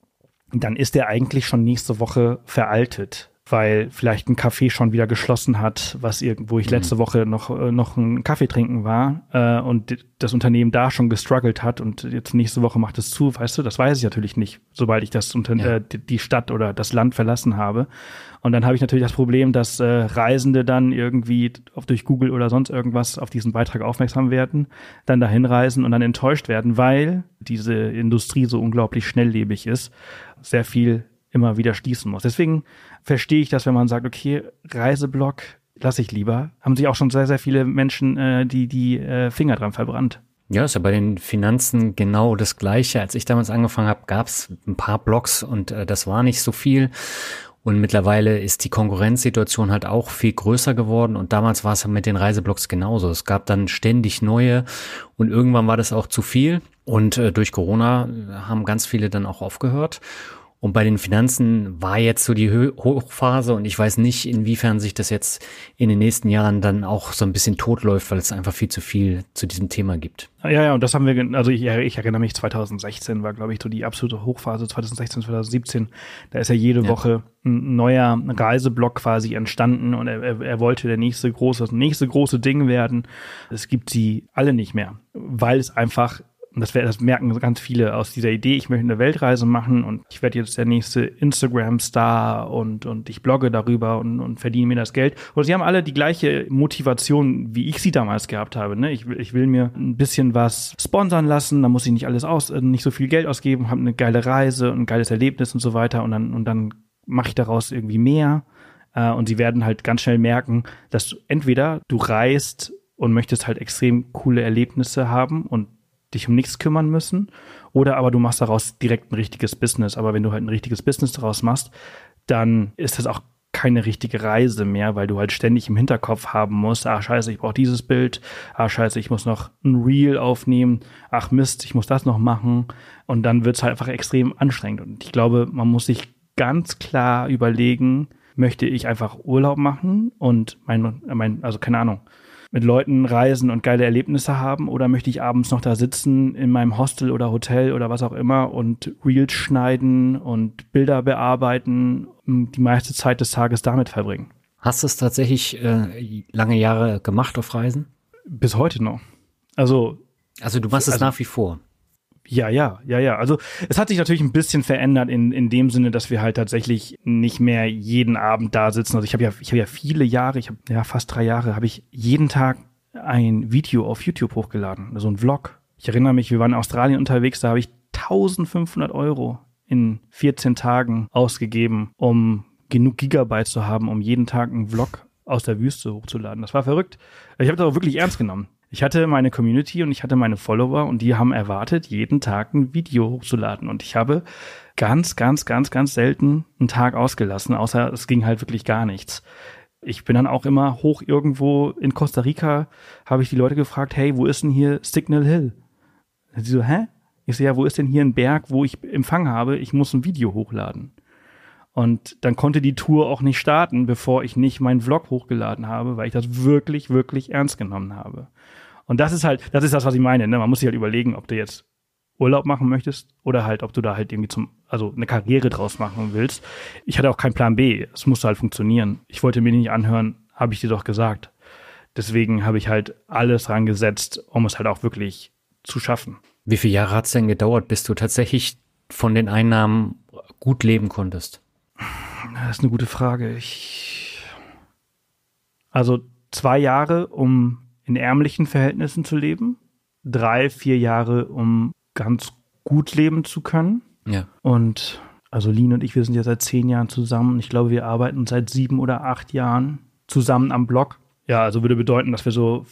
dann ist der eigentlich schon nächste Woche veraltet, weil vielleicht ein Café schon wieder geschlossen hat, was irgendwo ich letzte mhm. Woche noch noch einen Kaffee trinken war äh, und das Unternehmen da schon gestruggelt hat und jetzt nächste Woche macht es zu, weißt du, das weiß ich natürlich nicht, sobald ich das unter, ja. äh, die Stadt oder das Land verlassen habe. Und dann habe ich natürlich das Problem, dass äh, Reisende dann irgendwie auf, durch Google oder sonst irgendwas auf diesen Beitrag aufmerksam werden, dann dahin reisen und dann enttäuscht werden, weil diese Industrie so unglaublich schnelllebig ist, sehr viel immer wieder schließen muss. Deswegen verstehe ich das, wenn man sagt, okay, Reiseblog lasse ich lieber. Haben sich auch schon sehr, sehr viele Menschen äh, die die äh, Finger dran verbrannt. Ja, ist ja bei den Finanzen genau das Gleiche. Als ich damals angefangen habe, gab es ein paar Blogs und äh, das war nicht so viel. Und mittlerweile ist die Konkurrenzsituation halt auch viel größer geworden. Und damals war es mit den Reiseblogs genauso. Es gab dann ständig neue und irgendwann war das auch zu viel. Und äh, durch Corona haben ganz viele dann auch aufgehört. Und bei den Finanzen war jetzt so die Hochphase und ich weiß nicht, inwiefern sich das jetzt in den nächsten Jahren dann auch so ein bisschen totläuft, weil es einfach viel zu viel zu diesem Thema gibt. Ja, ja, und das haben wir, also ich, ich erinnere mich, zwanzig sechzehn war, glaube ich, so die absolute Hochphase, zwanzig sechzehn, zwanzig siebzehn. Da ist ja jede ja. Woche ein neuer Reiseblog quasi entstanden und er, er, er wollte der nächste große, das nächste große Ding werden. Es gibt sie alle nicht mehr, weil es einfach Und das, das merken ganz viele aus dieser Idee, ich möchte eine Weltreise machen und ich werde jetzt der nächste Instagram-Star und und ich blogge darüber und, und verdiene mir das Geld. Und sie haben alle die gleiche Motivation, wie ich sie damals gehabt habe. Ne? Ich, will, ich will mir ein bisschen was sponsern lassen, da muss ich nicht alles aus, nicht so viel Geld ausgeben, habe eine geile Reise und ein geiles Erlebnis und so weiter und dann, und dann mache ich daraus irgendwie mehr. Und sie werden halt ganz schnell merken, dass du entweder du reist und möchtest halt extrem coole Erlebnisse haben und dich um nichts kümmern müssen, oder aber du machst daraus direkt ein richtiges Business. Aber wenn du halt ein richtiges Business daraus machst, dann ist das auch keine richtige Reise mehr, weil du halt ständig im Hinterkopf haben musst, ach scheiße, ich brauche dieses Bild, ach scheiße, ich muss noch ein Reel aufnehmen, ach Mist, ich muss das noch machen und dann wird's halt einfach extrem anstrengend. Und ich glaube, man muss sich ganz klar überlegen, möchte ich einfach Urlaub machen und mein, mein also keine Ahnung, mit Leuten reisen und geile Erlebnisse haben, oder möchte ich abends noch da sitzen in meinem Hostel oder Hotel oder was auch immer und Reels schneiden und Bilder bearbeiten, die meiste Zeit des Tages damit verbringen. Hast du es tatsächlich äh, lange Jahre gemacht auf Reisen? Bis heute noch. Also, also du machst es also, nach wie vor? Ja, ja, ja, ja. Also es hat sich natürlich ein bisschen verändert in in dem Sinne, dass wir halt tatsächlich nicht mehr jeden Abend da sitzen. Also ich habe ja ich habe ja viele Jahre, ich habe ja fast drei Jahre, habe ich jeden Tag ein Video auf YouTube hochgeladen, so ein Vlog. Ich erinnere mich, wir waren in Australien unterwegs, da habe ich eintausendfünfhundert Euro in vierzehn Tagen ausgegeben, um genug Gigabyte zu haben, um jeden Tag einen Vlog aus der Wüste hochzuladen. Das war verrückt. Ich habe das auch wirklich ernst genommen. Ich hatte meine Community und ich hatte meine Follower und die haben erwartet, jeden Tag ein Video hochzuladen. Und ich habe ganz, ganz, ganz, ganz selten einen Tag ausgelassen, außer es ging halt wirklich gar nichts. Ich bin dann auch immer hoch irgendwo in Costa Rica, habe ich die Leute gefragt, hey, wo ist denn hier Signal Hill? Sie so, hä? Ich so, ja, wo ist denn hier ein Berg, wo ich Empfang habe? Ich muss ein Video hochladen. Und dann konnte die Tour auch nicht starten, bevor ich nicht meinen Vlog hochgeladen habe, weil ich das wirklich, wirklich ernst genommen habe. Und das ist halt, das ist das, was ich meine, ne? Man muss sich halt überlegen, ob du jetzt Urlaub machen möchtest oder halt, ob du da halt irgendwie zum, also eine Karriere draus machen willst. Ich hatte auch keinen Plan B. Es musste halt funktionieren. Ich wollte mir nicht anhören, habe ich dir doch gesagt. Deswegen habe ich halt alles dran gesetzt, um es halt auch wirklich zu schaffen. Wie viele Jahre hat es denn gedauert, bis du tatsächlich von den Einnahmen gut leben konntest? Das ist eine gute Frage. Ich, also zwei Jahre, um in ärmlichen Verhältnissen zu leben, drei, vier Jahre, um ganz gut leben zu können. Ja. Und also Lin und ich, wir sind ja seit zehn Jahren zusammen. Ich glaube, wir arbeiten seit sieben oder acht Jahren zusammen am Blog. Ja, also würde bedeuten, dass wir so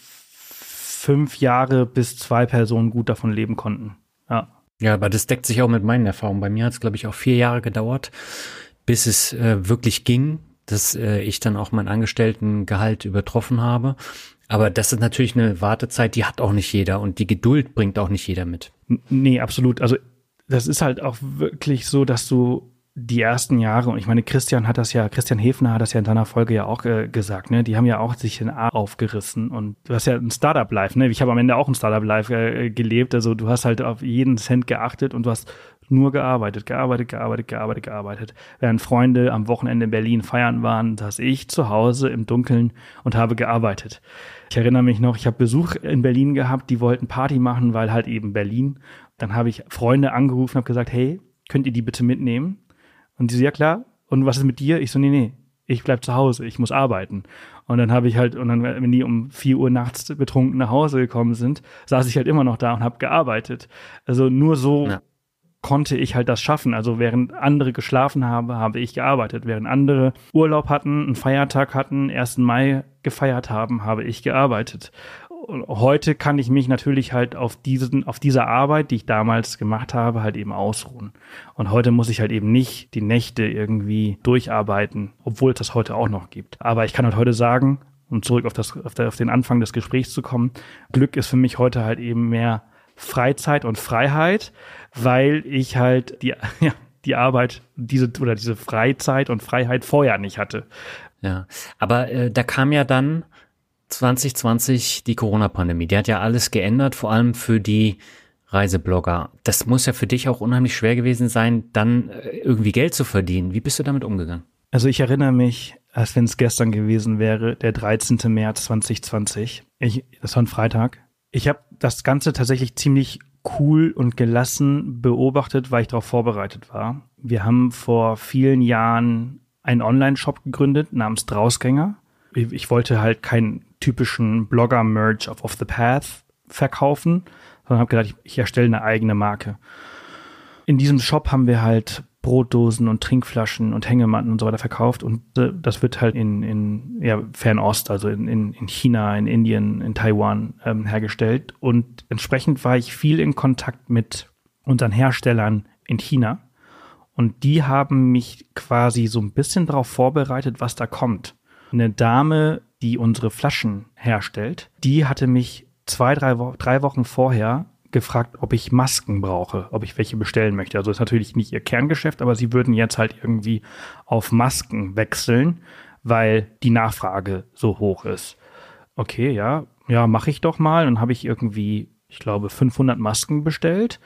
fünf Jahre bis zwei Personen gut davon leben konnten. Ja. Ja, aber das deckt sich auch mit meinen Erfahrungen. Bei mir hat es, glaube ich, auch vier Jahre gedauert, bis es äh, wirklich ging, dass äh, ich dann auch mein Angestelltengehalt übertroffen habe. Aber das ist natürlich eine Wartezeit, die hat auch nicht jeder und die Geduld bringt auch nicht jeder mit. Nee, absolut. Also das ist halt auch wirklich so, dass du die ersten Jahre, und ich meine, Christian hat das ja, Christian Hefner hat das ja in seiner Folge ja auch äh, gesagt, ne? Die haben ja auch sich den Arsch aufgerissen und du hast ja ein Startup-Life, ne? Ich habe am Ende auch ein Startup-Life äh, gelebt, also du hast halt auf jeden Cent geachtet und du hast nur gearbeitet, gearbeitet, gearbeitet, gearbeitet, gearbeitet. Während Freunde am Wochenende in Berlin feiern waren, saß ich zu Hause im Dunkeln und habe gearbeitet. Ich erinnere mich noch, ich habe Besuch in Berlin gehabt, die wollten Party machen, weil halt eben Berlin. Dann habe ich Freunde angerufen und habe gesagt, hey, könnt ihr die bitte mitnehmen? Und die so, ja klar. Und was ist mit dir? Ich so, nee, nee, ich bleib zu Hause, ich muss arbeiten. Und dann habe ich halt, und dann, wenn die um vier Uhr nachts betrunken nach Hause gekommen sind, saß ich halt immer noch da und habe gearbeitet. Also nur so ja. konnte ich halt das schaffen. Also während andere geschlafen haben, habe ich gearbeitet. Während andere Urlaub hatten, einen Feiertag hatten, ersten Mai gefeiert haben, habe ich gearbeitet. Und heute kann ich mich natürlich halt auf diesen, auf dieser Arbeit, die ich damals gemacht habe, halt eben ausruhen. Und heute muss ich halt eben nicht die Nächte irgendwie durcharbeiten, obwohl es das heute auch noch gibt. Aber ich kann halt heute sagen, um zurück auf das, auf, der, auf den Anfang des Gesprächs zu kommen, Glück ist für mich heute halt eben mehr Freizeit und Freiheit, weil ich halt die, ja, die Arbeit, diese, oder diese Freizeit und Freiheit vorher nicht hatte. Ja, aber äh, da kam ja dann zwanzig zwanzig die Corona-Pandemie, die hat ja alles geändert, vor allem für die Reiseblogger. Das muss ja für dich auch unheimlich schwer gewesen sein, dann irgendwie Geld zu verdienen. Wie bist du damit umgegangen? Also ich erinnere mich, als wenn es gestern gewesen wäre, der dreizehnten März zwanzig zwanzig. Ich, das war ein Freitag. Ich habe das Ganze tatsächlich ziemlich cool und gelassen beobachtet, weil ich darauf vorbereitet war. Wir haben vor vielen Jahren einen Online-Shop gegründet namens Drausgänger. Ich wollte halt keinen typischen Blogger-Merch auf Off the Path verkaufen, sondern habe gedacht, ich, ich erstelle eine eigene Marke. In diesem Shop haben wir halt Brotdosen und Trinkflaschen und Hängematten und so weiter verkauft und äh, das wird halt in, in ja, Fernost, also in, in, in China, in Indien, in Taiwan ähm, hergestellt und entsprechend war ich viel in Kontakt mit unseren Herstellern in China und die haben mich quasi so ein bisschen darauf vorbereitet, was da kommt. Eine Dame, die unsere Flaschen herstellt, die hatte mich zwei, drei, Wo- drei Wochen vorher gefragt, ob ich Masken brauche, ob ich welche bestellen möchte. Also das ist natürlich nicht ihr Kerngeschäft, aber sie würden jetzt halt irgendwie auf Masken wechseln, weil die Nachfrage so hoch ist. Okay, ja, ja, mache ich doch mal. Dann habe ich irgendwie, ich glaube, fünfhundert Masken bestellt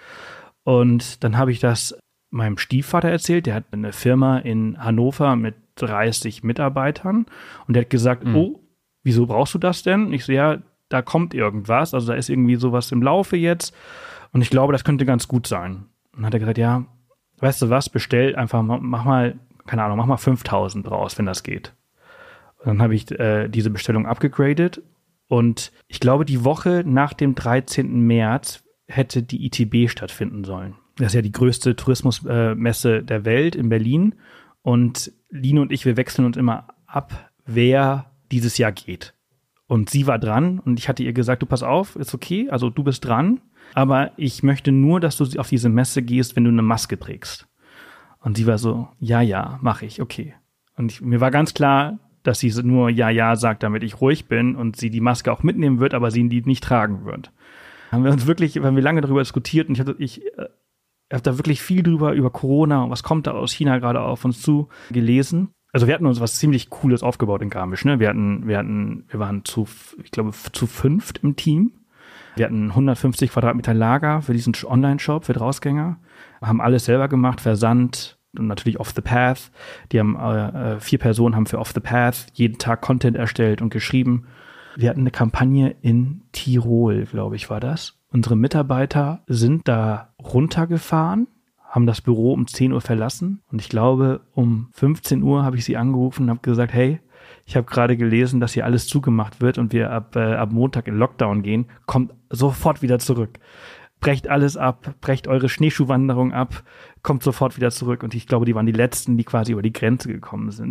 und dann habe ich das meinem Stiefvater erzählt. Der hat eine Firma in Hannover mit dreißig Mitarbeitern und der hat gesagt, mhm. oh, wieso brauchst du das denn? Ich so, ja, da kommt irgendwas, also da ist irgendwie sowas im Laufe jetzt und ich glaube, das könnte ganz gut sein. Und dann hat er gesagt, ja, weißt du was, bestell einfach, mach mal, keine Ahnung, mach mal fünftausend draus, wenn das geht. Und dann habe ich äh, diese Bestellung abgegradet und ich glaube, die Woche nach dem dreizehnten März hätte die I T B stattfinden sollen. Das ist ja die größte Tourismusmesse äh, der Welt in Berlin. Und Line und ich, wir wechseln uns immer ab, wer dieses Jahr geht. Und sie war dran und ich hatte ihr gesagt, du pass auf, ist okay, also du bist dran, aber ich möchte nur, dass du auf diese Messe gehst, wenn du eine Maske trägst. Und sie war so, ja, ja, mache ich, okay. Und ich, mir war ganz klar, dass sie nur ja, ja sagt, damit ich ruhig bin und sie die Maske auch mitnehmen wird, aber sie die nicht tragen wird. Haben wir uns wirklich, haben wir lange darüber diskutiert und ich hatte, ich, Ich habe da wirklich viel drüber, über Corona und was kommt da aus China gerade auf uns zu, gelesen. Also wir hatten uns was ziemlich Cooles aufgebaut in Garmisch, ne? Wir hatten, wir hatten, wir waren zu, ich glaube, zu fünft im Team. Wir hatten hundertfünfzig Quadratmeter Lager für diesen Online-Shop, für Drausgänger. Haben alles selber gemacht, Versand und natürlich Off the Path. Die haben, äh, vier Personen haben für Off the Path jeden Tag Content erstellt und geschrieben. Wir hatten eine Kampagne in Tirol, glaube ich, war das. Unsere Mitarbeiter sind da runtergefahren, haben das Büro um zehn Uhr verlassen und ich glaube, um fünfzehn Uhr habe ich sie angerufen und habe gesagt, hey, ich habe gerade gelesen, dass hier alles zugemacht wird und wir ab, äh, ab Montag in Lockdown gehen, kommt sofort wieder zurück. Brecht alles ab, brecht eure Schneeschuhwanderung ab, kommt sofort wieder zurück und ich glaube, die waren die Letzten, die quasi über die Grenze gekommen sind.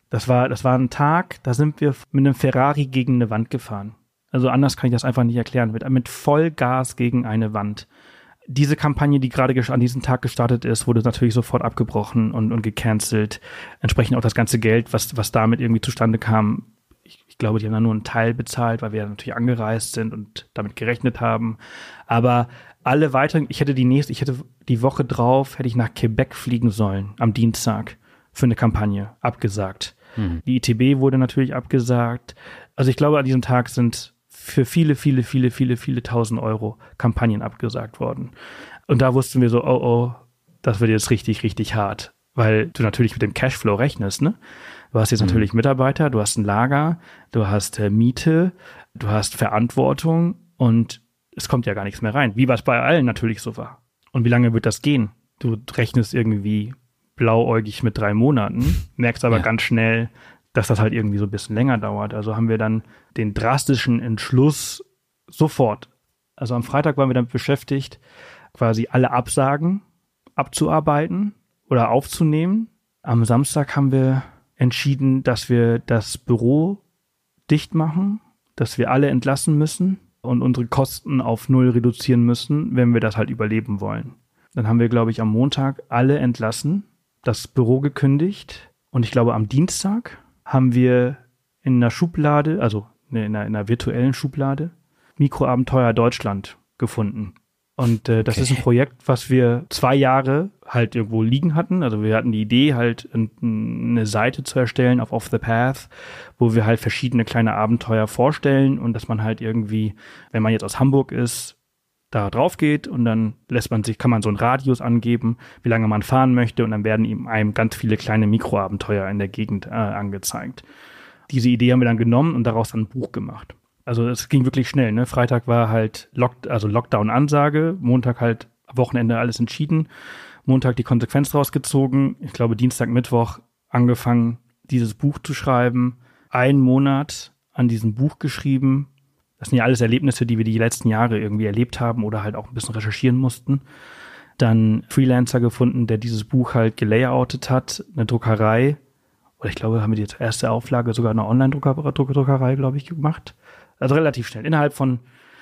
Das war, das war ein Tag, da sind wir mit einem Ferrari gegen eine Wand gefahren. Also anders kann ich das einfach nicht erklären. Mit, mit Vollgas gegen eine Wand. Diese Kampagne, die gerade an diesem Tag gestartet ist, wurde natürlich sofort abgebrochen und, und gecancelt. Entsprechend auch das ganze Geld, was, was damit irgendwie zustande kam. Ich, ich glaube, die haben da nur einen Teil bezahlt, weil wir natürlich angereist sind und damit gerechnet haben. Aber alle weiteren, ich hätte die nächste, ich hätte die Woche drauf, hätte ich nach Quebec fliegen sollen, am Dienstag, für eine Kampagne, abgesagt. Mhm. Die I T B wurde natürlich abgesagt. Also ich glaube, an diesem Tag sind für viele, viele, viele, viele, viele tausend Euro Kampagnen abgesagt worden. Und da wussten wir so, oh, oh, das wird jetzt richtig, richtig hart. Weil du natürlich mit dem Cashflow rechnest, ne? Du hast jetzt mhm. natürlich Mitarbeiter, du hast ein Lager, du hast äh, Miete, du hast Verantwortung und es kommt ja gar nichts mehr rein. Wie was bei allen natürlich so war. Und wie lange wird das gehen? Du rechnest irgendwie blauäugig mit drei Monaten, merkst aber ja. ganz schnell, dass das halt irgendwie so ein bisschen länger dauert. Also haben wir dann den drastischen Entschluss sofort. Also am Freitag waren wir damit beschäftigt, quasi alle Absagen abzuarbeiten oder aufzunehmen. Am Samstag haben wir entschieden, dass wir das Büro dicht machen, dass wir alle entlassen müssen und unsere Kosten auf null reduzieren müssen, wenn wir das halt überleben wollen. Dann haben wir, glaube ich, am Montag alle entlassen, das Büro gekündigt und ich glaube, am Dienstag haben wir in einer Schublade, also in einer, in einer virtuellen Schublade, Mikroabenteuer Deutschland gefunden. Und äh, das okay. ist ein Projekt, was wir zwei Jahre halt irgendwo liegen hatten. Also wir hatten die Idee, halt eine Seite zu erstellen auf Off the Path, wo wir halt verschiedene kleine Abenteuer vorstellen und dass man halt irgendwie, wenn man jetzt aus Hamburg ist, da drauf geht und dann lässt man sich, kann man so einen Radius angeben, wie lange man fahren möchte und dann werden ihm einem ganz viele kleine Mikroabenteuer in der Gegend äh, angezeigt. Diese Idee haben wir dann genommen und daraus dann ein Buch gemacht. Also es ging wirklich schnell, ne? Freitag war halt Lock, also Lockdown-Ansage, Montag halt Wochenende alles entschieden, Montag die Konsequenz rausgezogen, ich glaube Dienstag, Mittwoch angefangen, dieses Buch zu schreiben, einen Monat an diesem Buch geschrieben. Das sind ja alles Erlebnisse, die wir die letzten Jahre irgendwie erlebt haben oder halt auch ein bisschen recherchieren mussten. Dann Freelancer gefunden, der dieses Buch halt gelayoutet hat, eine Druckerei. Oder ich glaube, haben wir die erste Auflage sogar eine Online-Druckerei, glaube ich, gemacht. Also relativ schnell. Innerhalb von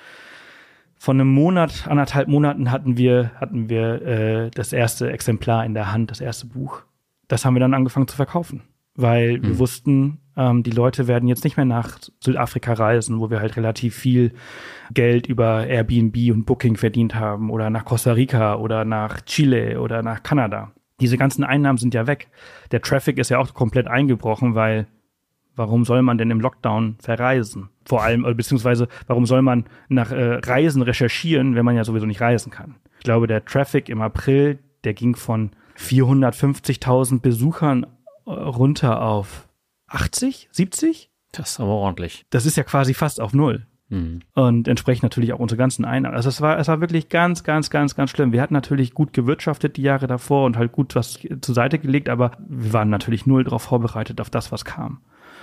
von einem Monat, anderthalb Monaten hatten wir hatten wir äh, das erste Exemplar in der Hand, das erste Buch. Das haben wir dann angefangen zu verkaufen. Weil mhm. wir wussten, ähm, die Leute werden jetzt nicht mehr nach Südafrika reisen, wo wir halt relativ viel Geld über Airbnb und Booking verdient haben oder nach Costa Rica oder nach Chile oder nach Kanada. Diese ganzen Einnahmen sind ja weg. Der Traffic ist ja auch komplett eingebrochen, weil warum soll man denn im Lockdown verreisen? Vor allem, beziehungsweise warum soll man nach äh, Reisen recherchieren, wenn man ja sowieso nicht reisen kann? Ich glaube, der Traffic im April, der ging von vierhundertfünfzigtausend Besuchern runter auf achtzig, siebzig? Das ist aber ordentlich. Das ist ja quasi fast auf null. Mhm. Und entsprechend natürlich auch unsere ganzen Einnahmen. Also es war, es war wirklich ganz, ganz, ganz, ganz schlimm. Wir hatten natürlich gut gewirtschaftet die Jahre davor und halt gut was zur Seite gelegt, aber wir waren natürlich null darauf vorbereitet, auf das, was kam.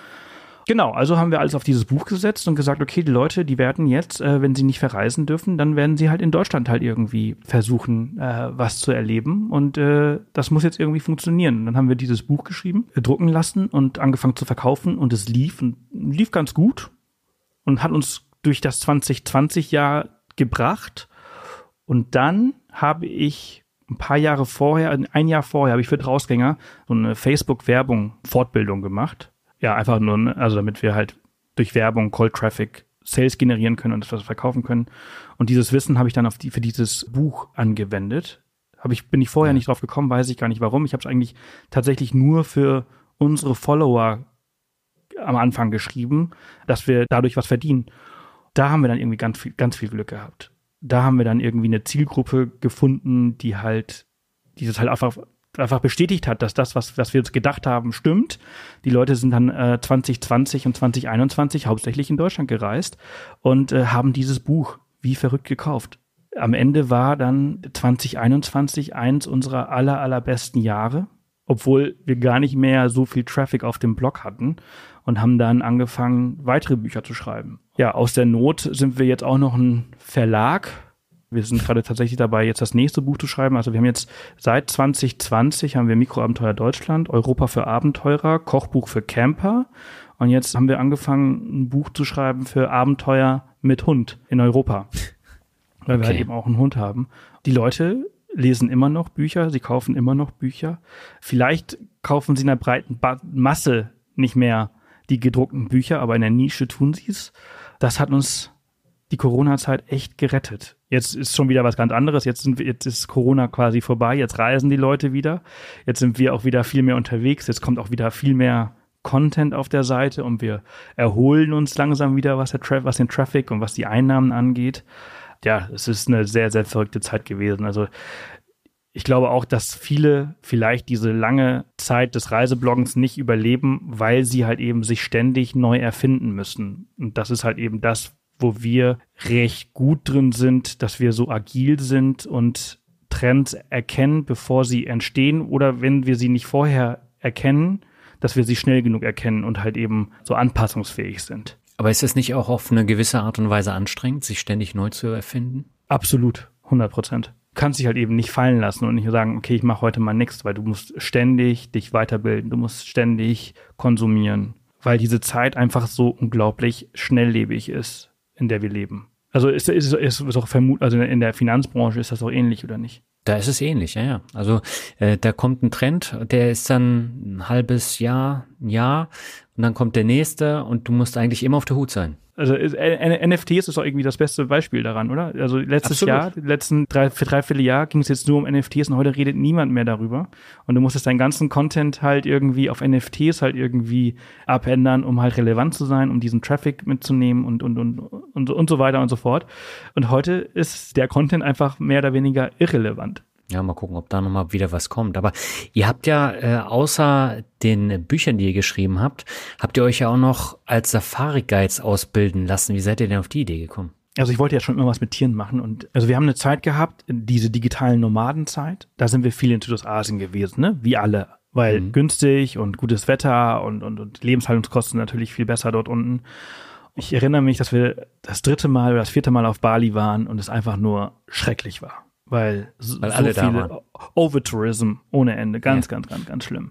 Genau, also haben wir alles auf dieses Buch gesetzt und gesagt, okay, die Leute, die werden jetzt, äh, wenn sie nicht verreisen dürfen, dann werden sie halt in Deutschland halt irgendwie versuchen, äh, was zu erleben und äh, das muss jetzt irgendwie funktionieren. Und dann haben wir dieses Buch geschrieben, äh, drucken lassen und angefangen zu verkaufen und es lief und lief ganz gut und hat uns durch das zwanzig zwanzig-Jahr gebracht. Und dann habe ich ein paar Jahre vorher, ein Jahr vorher, habe ich für Drausgänger so eine Facebook-Werbung-Fortbildung gemacht. Ja, einfach nur, also damit wir halt durch Werbung, Cold Traffic, Sales generieren können und das was verkaufen können. Und dieses Wissen habe ich dann auf die, für dieses Buch angewendet. Hab ich, bin ich vorher ja. nicht drauf gekommen, weiß ich gar nicht warum. Ich habe es eigentlich tatsächlich nur für unsere Follower am Anfang geschrieben, dass wir dadurch was verdienen. Da haben wir dann irgendwie ganz viel, ganz viel Glück gehabt. Da haben wir dann irgendwie eine Zielgruppe gefunden, die halt, die das halt einfach einfach bestätigt hat, dass das, was, was wir uns gedacht haben, stimmt. Die Leute sind dann äh, zwanzig zwanzig und zwanzig einundzwanzig hauptsächlich in Deutschland gereist und äh, haben dieses Buch wie verrückt gekauft. Am Ende war dann zwanzig einundzwanzig eins unserer aller, allerbesten Jahre, obwohl wir gar nicht mehr so viel Traffic auf dem Blog hatten und haben dann angefangen, weitere Bücher zu schreiben. Ja, aus der Not sind wir jetzt auch noch ein Verlag Wir sind gerade tatsächlich dabei, jetzt das nächste Buch zu schreiben. Also wir haben jetzt seit zwanzig zwanzig haben wir Mikroabenteuer Deutschland, Europa für Abenteurer, Kochbuch für Camper. Und jetzt haben wir angefangen, ein Buch zu schreiben für Abenteuer mit Hund in Europa. Weil wir Okay. halt eben auch einen Hund haben. Die Leute lesen immer noch Bücher, sie kaufen immer noch Bücher. Vielleicht kaufen sie in der breiten ba- Masse nicht mehr die gedruckten Bücher, aber in der Nische tun sie es. Das hat uns die Corona-Zeit echt gerettet. Jetzt ist schon wieder was ganz anderes. Jetzt, sind wir, jetzt ist Corona quasi vorbei. Jetzt reisen die Leute wieder. Jetzt sind wir auch wieder viel mehr unterwegs. Jetzt kommt auch wieder viel mehr Content auf der Seite und wir erholen uns langsam wieder, was, der Tra- was den Traffic und was die Einnahmen angeht. Ja, es ist eine sehr, sehr verrückte Zeit gewesen. Also ich glaube auch, dass viele vielleicht diese lange Zeit des Reisebloggens nicht überleben, weil sie halt eben sich ständig neu erfinden müssen. Und das ist halt eben das, wo wir recht gut drin sind, dass wir so agil sind und Trends erkennen, bevor sie entstehen, oder wenn wir sie nicht vorher erkennen, dass wir sie schnell genug erkennen und halt eben so anpassungsfähig sind. Aber ist es nicht auch auf eine gewisse Art und Weise anstrengend, sich ständig neu zu erfinden? Absolut, hundert Prozent. Du kannst dich halt eben nicht fallen lassen und nicht sagen, okay, ich mache heute mal nichts, weil du musst ständig dich weiterbilden, du musst ständig konsumieren, weil diese Zeit einfach so unglaublich schnelllebig ist, in der wir leben. Also ist ist ist, ist auch vermut, also in der Finanzbranche ist das auch ähnlich, oder nicht? Da ist es ähnlich, ja, ja. Also äh, da kommt ein Trend, der ist dann ein halbes Jahr, ein Jahr und dann kommt der nächste und du musst eigentlich immer auf der Hut sein. Also ist, N F Ts ist doch irgendwie das beste Beispiel daran, oder? Also letztes Absolut. Jahr, die letzten drei, für dreiviertel Jahr ging es jetzt nur um N F Ts und heute redet niemand mehr darüber. Und du musstest deinen ganzen Content halt irgendwie auf N F Ts halt irgendwie abändern, um halt relevant zu sein, um diesen Traffic mitzunehmen und, und, und, und, und so weiter und so fort. Und heute ist der Content einfach mehr oder weniger irrelevant. Ja, mal gucken, ob da nochmal wieder was kommt. Aber ihr habt ja äh, außer den Büchern, die ihr geschrieben habt, habt ihr euch ja auch noch als Safari-Guides ausbilden lassen. Wie seid ihr denn auf die Idee gekommen? Also ich wollte ja schon immer was mit Tieren machen und also wir haben eine Zeit gehabt, diese digitalen Nomadenzeit, da sind wir viel in Südostasien gewesen, ne? Wie alle, weil Mhm. günstig und gutes Wetter und, und, und Lebenshaltungskosten natürlich viel besser dort unten. Ich erinnere mich, dass wir das dritte Mal oder das vierte Mal auf Bali waren und es einfach nur schrecklich war, weil, so, Weil alle so da viele waren. Overtourism ohne Ende, ganz, Ja. ganz, ganz, ganz schlimm.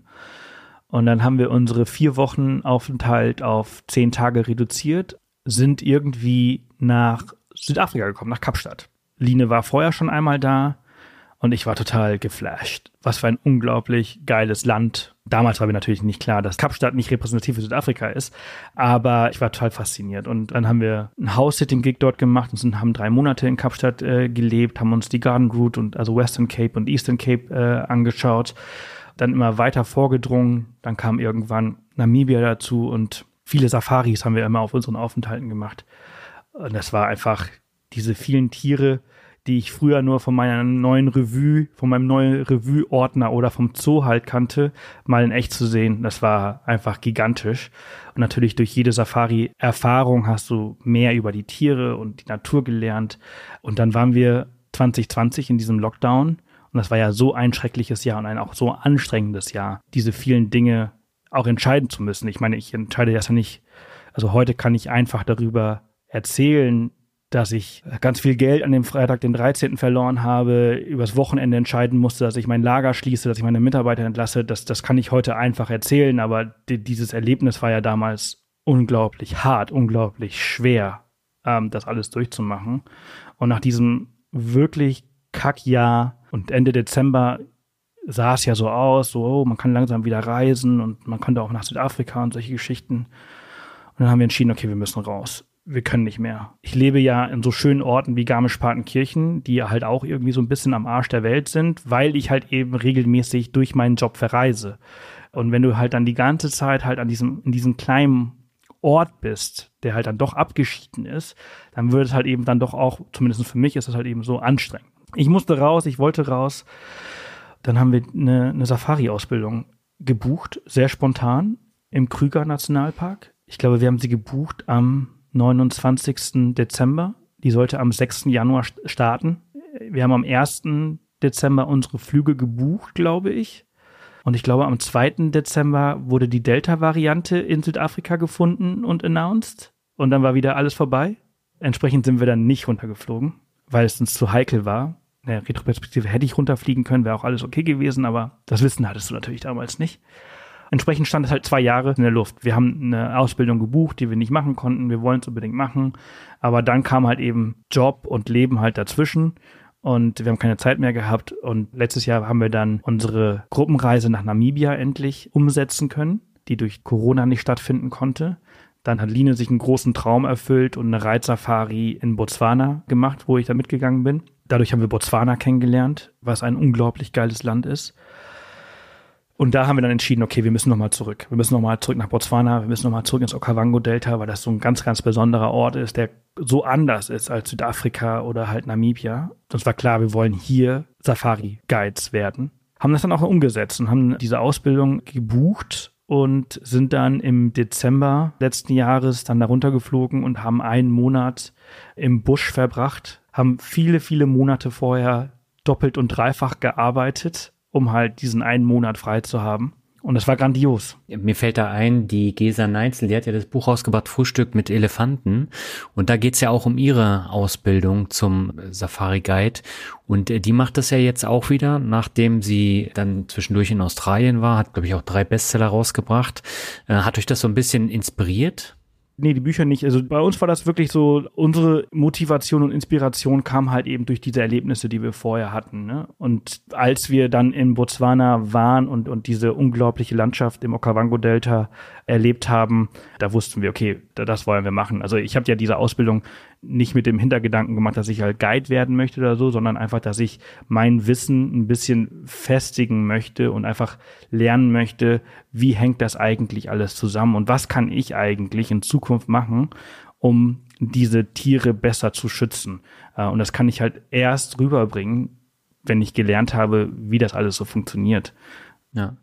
Und dann haben wir unsere vier Wochen Aufenthalt auf zehn Tage reduziert, sind irgendwie nach Südafrika gekommen, nach Kapstadt. Line war vorher schon einmal da und ich war total geflasht. Was für ein unglaublich geiles Land. Damals war mir natürlich nicht klar, dass Kapstadt nicht repräsentativ für Südafrika ist, aber ich war total fasziniert. Und dann haben wir ein House-Sitting-Gig dort gemacht und sind, haben drei Monate in Kapstadt äh, gelebt, haben uns die Garden Route und also Western Cape und Eastern Cape äh, angeschaut. Dann immer weiter vorgedrungen. Dann kam irgendwann Namibia dazu und viele Safaris haben wir immer auf unseren Aufenthalten gemacht. Und das war einfach diese vielen Tiere, die ich früher nur von meiner neuen Revue, von meinem neuen Revue-Ordner oder vom Zoo halt kannte, mal in echt zu sehen. Das war einfach gigantisch. Und natürlich durch jede Safari-Erfahrung hast du mehr über die Tiere und die Natur gelernt. Und dann waren wir zwanzig zwanzig in diesem Lockdown. Und das war ja so ein schreckliches Jahr und ein auch so anstrengendes Jahr, diese vielen Dinge auch entscheiden zu müssen. Ich meine, ich entscheide das ja nicht. Also heute kann ich einfach darüber erzählen, dass ich ganz viel Geld an dem Freitag, den dreizehnten verloren habe, übers Wochenende entscheiden musste, dass ich mein Lager schließe, dass ich meine Mitarbeiter entlasse. Das, das kann ich heute einfach erzählen, aber die, dieses Erlebnis war ja damals unglaublich hart, unglaublich schwer, ähm, das alles durchzumachen. Und nach diesem wirklich Kackjahr und Ende Dezember sah es ja so aus, so, oh, man kann langsam wieder reisen und man konnte auch nach Südafrika und solche Geschichten. Und dann haben wir entschieden, okay, wir müssen raus. Wir können nicht mehr. Ich lebe ja in so schönen Orten wie Garmisch-Partenkirchen, die halt auch irgendwie so ein bisschen am Arsch der Welt sind, weil ich halt eben regelmäßig durch meinen Job verreise. Und wenn du halt dann die ganze Zeit halt an diesem, in diesem kleinen Ort bist, der halt dann doch abgeschieden ist, dann wird es halt eben dann doch auch, zumindest für mich ist es halt eben so anstrengend. Ich musste raus, ich wollte raus. Dann haben wir eine, eine Safari-Ausbildung gebucht, sehr spontan, im Krüger Nationalpark. Ich glaube, wir haben sie gebucht am neunundzwanzigsten Dezember. Die sollte am sechsten Januar starten. Wir haben am ersten Dezember unsere Flüge gebucht, glaube ich. Und ich glaube, am zweiten Dezember wurde die Delta-Variante in Südafrika gefunden und announced. Und dann war wieder alles vorbei. Entsprechend sind wir dann nicht runtergeflogen, weil es uns zu heikel war. In der Retroperspektive hätte ich runterfliegen können, wäre auch alles okay gewesen, aber das Wissen hattest du natürlich damals nicht. Entsprechend stand es halt zwei Jahre in der Luft. Wir haben eine Ausbildung gebucht, die wir nicht machen konnten. Wir wollen es unbedingt machen. Aber dann kam halt eben Job und Leben halt dazwischen. Und wir haben keine Zeit mehr gehabt. Und letztes Jahr haben wir dann unsere Gruppenreise nach Namibia endlich umsetzen können, die durch Corona nicht stattfinden konnte. Dann hat Line sich einen großen Traum erfüllt und eine Reitsafari in Botswana gemacht, wo ich da mitgegangen bin. Dadurch haben wir Botswana kennengelernt, was ein unglaublich geiles Land ist. Und da haben wir dann entschieden, okay, wir müssen nochmal zurück. Wir müssen nochmal zurück nach Botswana, wir müssen nochmal zurück ins Okavango-Delta, weil das so ein ganz, ganz besonderer Ort ist, der so anders ist als Südafrika oder halt Namibia. Uns war klar, wir wollen hier Safari-Guides werden. Haben das dann auch umgesetzt und haben diese Ausbildung gebucht und sind dann im Dezember letzten Jahres dann da runtergeflogen und haben einen Monat im Busch verbracht, haben viele, viele Monate vorher doppelt und dreifach gearbeitet, um halt diesen einen Monat frei zu haben. Und das war grandios. Mir fällt da ein, die Gesa Neitzel, die hat ja das Buch rausgebracht, Frühstück mit Elefanten. Und da geht's ja auch um ihre Ausbildung zum Safari-Guide. Und die macht das ja jetzt auch wieder, nachdem sie dann zwischendurch in Australien war, hat, glaube ich, auch drei Bestseller rausgebracht. Hat euch das so ein bisschen inspiriert? Nee, die Bücher nicht. Also bei uns war das wirklich so, unsere Motivation und Inspiration kam halt eben durch diese Erlebnisse, die wir vorher hatten. Ne? Und als wir dann in Botswana waren und, und diese unglaubliche Landschaft im Okavango-Delta erlebt haben, da wussten wir, okay, das wollen wir machen. Also ich habe ja diese Ausbildung nicht mit dem Hintergedanken gemacht, dass ich halt Guide werden möchte oder so, sondern einfach, dass ich mein Wissen ein bisschen festigen möchte und einfach lernen möchte, wie hängt das eigentlich alles zusammen und was kann ich eigentlich in Zukunft machen, um diese Tiere besser zu schützen. Und das kann ich halt erst rüberbringen, wenn ich gelernt habe, wie das alles so funktioniert. Ja.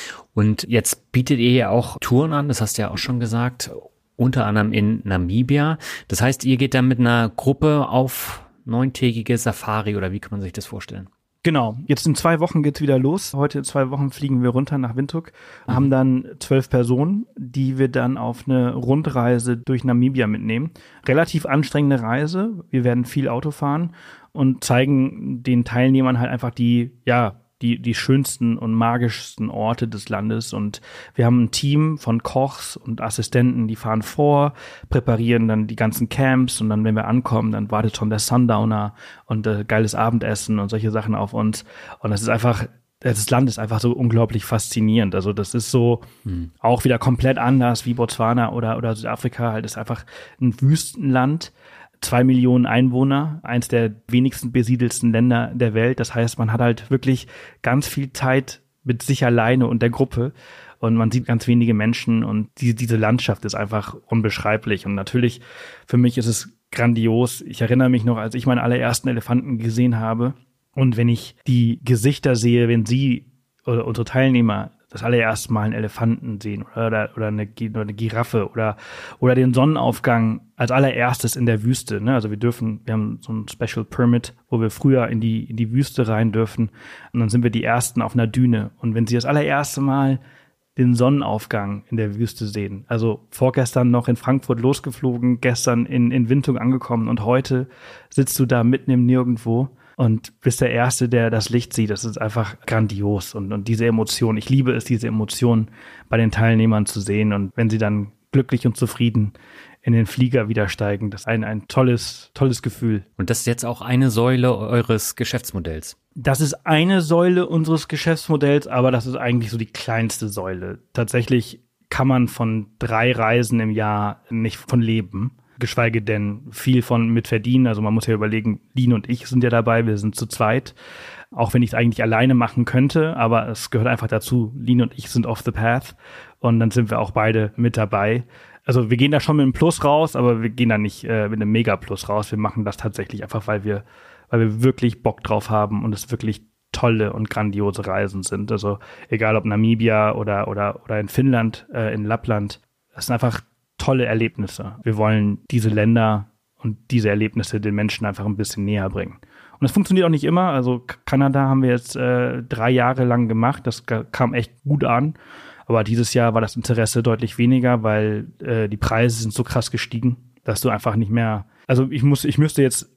Und jetzt bietet ihr ja auch Touren an, das hast du ja auch schon gesagt, unter anderem in Namibia. Das heißt, ihr geht dann mit einer Gruppe auf neuntägige Safari oder wie kann man sich das vorstellen? Genau, jetzt in zwei Wochen geht's wieder los. Heute in zwei Wochen fliegen wir runter nach Windhoek, mhm. haben dann zwölf Personen, die wir dann auf eine Rundreise durch Namibia mitnehmen. Relativ anstrengende Reise. Wir werden viel Auto fahren und zeigen den Teilnehmern halt einfach die, ja, die die schönsten und magischsten Orte des Landes. Und wir haben ein Team von Kochs und Assistenten, die fahren vor, präparieren dann die ganzen Camps und dann, wenn wir ankommen, dann wartet schon der Sundowner und äh, geiles Abendessen und solche Sachen auf uns. Und das ist einfach, das Land ist einfach so unglaublich faszinierend. Also das ist so hm. auch wieder komplett anders wie Botswana oder, oder Südafrika. Halt ist einfach ein Wüstenland. Zwei Millionen Einwohner, eins der wenigsten besiedelsten Länder der Welt. Das heißt, man hat halt wirklich ganz viel Zeit mit sich alleine und der Gruppe und man sieht ganz wenige Menschen und die, diese Landschaft ist einfach unbeschreiblich. Und natürlich, für mich ist es grandios. Ich erinnere mich noch, als ich meine allerersten Elefanten gesehen habe und wenn ich die Gesichter sehe, wenn sie oder unsere Teilnehmer das allererste Mal einen Elefanten sehen oder, oder, eine, oder eine Giraffe oder, oder den Sonnenaufgang als allererstes in der Wüste. Ne? Also wir dürfen, wir haben so ein Special Permit, wo wir früher in die, in die Wüste rein dürfen und dann sind wir die Ersten auf einer Düne. Und wenn sie das allererste Mal den Sonnenaufgang in der Wüste sehen, also vorgestern noch in Frankfurt losgeflogen, gestern in, in Windhoek angekommen und heute sitzt du da mitten im Nirgendwo und bist der Erste, der das Licht sieht. Das ist einfach grandios. Und, und diese Emotion, ich liebe es, diese Emotion bei den Teilnehmern zu sehen. Und wenn sie dann glücklich und zufrieden in den Flieger wieder steigen, das ist ein, ein tolles, tolles Gefühl. Und das ist jetzt auch eine Säule eures Geschäftsmodells? Das ist eine Säule unseres Geschäftsmodells, aber das ist eigentlich so die kleinste Säule. Tatsächlich kann man von drei Reisen im Jahr nicht von leben. Geschweige denn viel von mit verdienen. Also man muss ja überlegen, Line und ich sind ja dabei, wir sind zu zweit. Auch wenn ich es eigentlich alleine machen könnte, aber es gehört einfach dazu. Line und ich sind off the path und dann sind wir auch beide mit dabei. Also wir gehen da schon mit einem Plus raus, aber wir gehen da nicht äh, mit einem Mega-Plus raus. Wir machen das tatsächlich einfach, weil wir, weil wir wirklich Bock drauf haben und es wirklich tolle und grandiose Reisen sind. Also egal ob Namibia oder oder oder in Finnland, äh, in Lappland, das sind einfach tolle Erlebnisse. Wir wollen diese Länder und diese Erlebnisse den Menschen einfach ein bisschen näher bringen. Und das funktioniert auch nicht immer. Also Kanada haben wir jetzt äh, drei Jahre lang gemacht. Das kam echt gut an. Aber dieses Jahr war das Interesse deutlich weniger, weil äh, die Preise sind so krass gestiegen, dass du einfach nicht mehr, also ich muss, ich müsste jetzt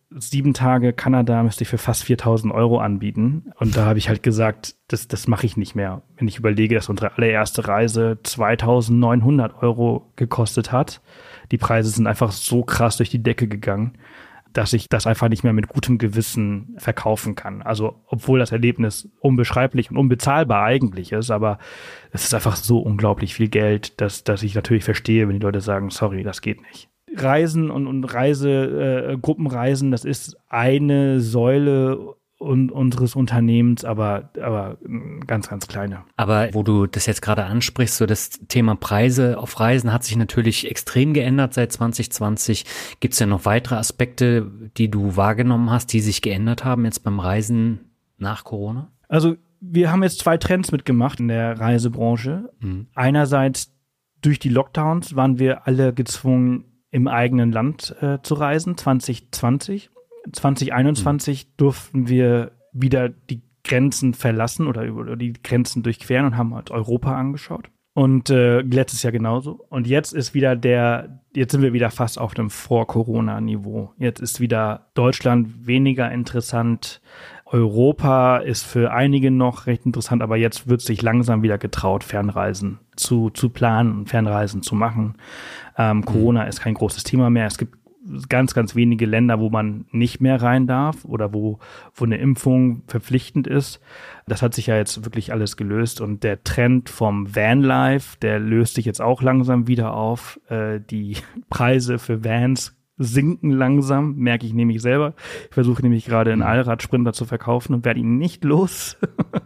sieben Tage Kanada müsste ich für fast viertausend Euro anbieten. Und da habe ich halt gesagt, das, das mache ich nicht mehr. Wenn ich überlege, dass unsere allererste Reise zweitausendneunhundert Euro gekostet hat. Die Preise sind einfach so krass durch die Decke gegangen, dass ich das einfach nicht mehr mit gutem Gewissen verkaufen kann. Also obwohl das Erlebnis unbeschreiblich und unbezahlbar eigentlich ist, aber es ist einfach so unglaublich viel Geld, dass, dass ich natürlich verstehe, wenn die Leute sagen, sorry, das geht nicht. Reisen und, und Reise, äh, Gruppenreisen, das ist eine Säule un- unseres Unternehmens, aber, aber ganz, ganz kleine. Aber wo du das jetzt gerade ansprichst, so das Thema Preise auf Reisen hat sich natürlich extrem geändert seit zwanzig zwanzig. Gibt es ja noch weitere Aspekte, die du wahrgenommen hast, die sich geändert haben jetzt beim Reisen nach Corona? Also wir haben jetzt zwei Trends mitgemacht in der Reisebranche. Mhm. Einerseits durch die Lockdowns waren wir alle gezwungen, im eigenen Land äh, zu reisen, zwanzig zwanzig. zwanzig einundzwanzig mhm. durften wir wieder die Grenzen verlassen oder, oder die Grenzen durchqueren und haben halt Europa angeschaut. Und äh, letztes Jahr genauso. Und jetzt ist wieder der, jetzt sind wir wieder fast auf dem Vor-Corona-Niveau. Jetzt ist wieder Deutschland weniger interessant. Europa ist für einige noch recht interessant, aber jetzt wird sich langsam wieder getraut, Fernreisen zu, zu planen und Fernreisen zu machen. Ähm, mhm. Corona ist kein großes Thema mehr. Es gibt ganz, ganz wenige Länder, wo man nicht mehr rein darf oder wo, wo eine Impfung verpflichtend ist. Das hat sich ja jetzt wirklich alles gelöst und der Trend vom Vanlife, der löst sich jetzt auch langsam wieder auf. Äh, die Preise für Vans sinken langsam, merke ich nämlich selber. Ich versuche nämlich gerade einen Allradsprinter zu verkaufen und werde ihn nicht los.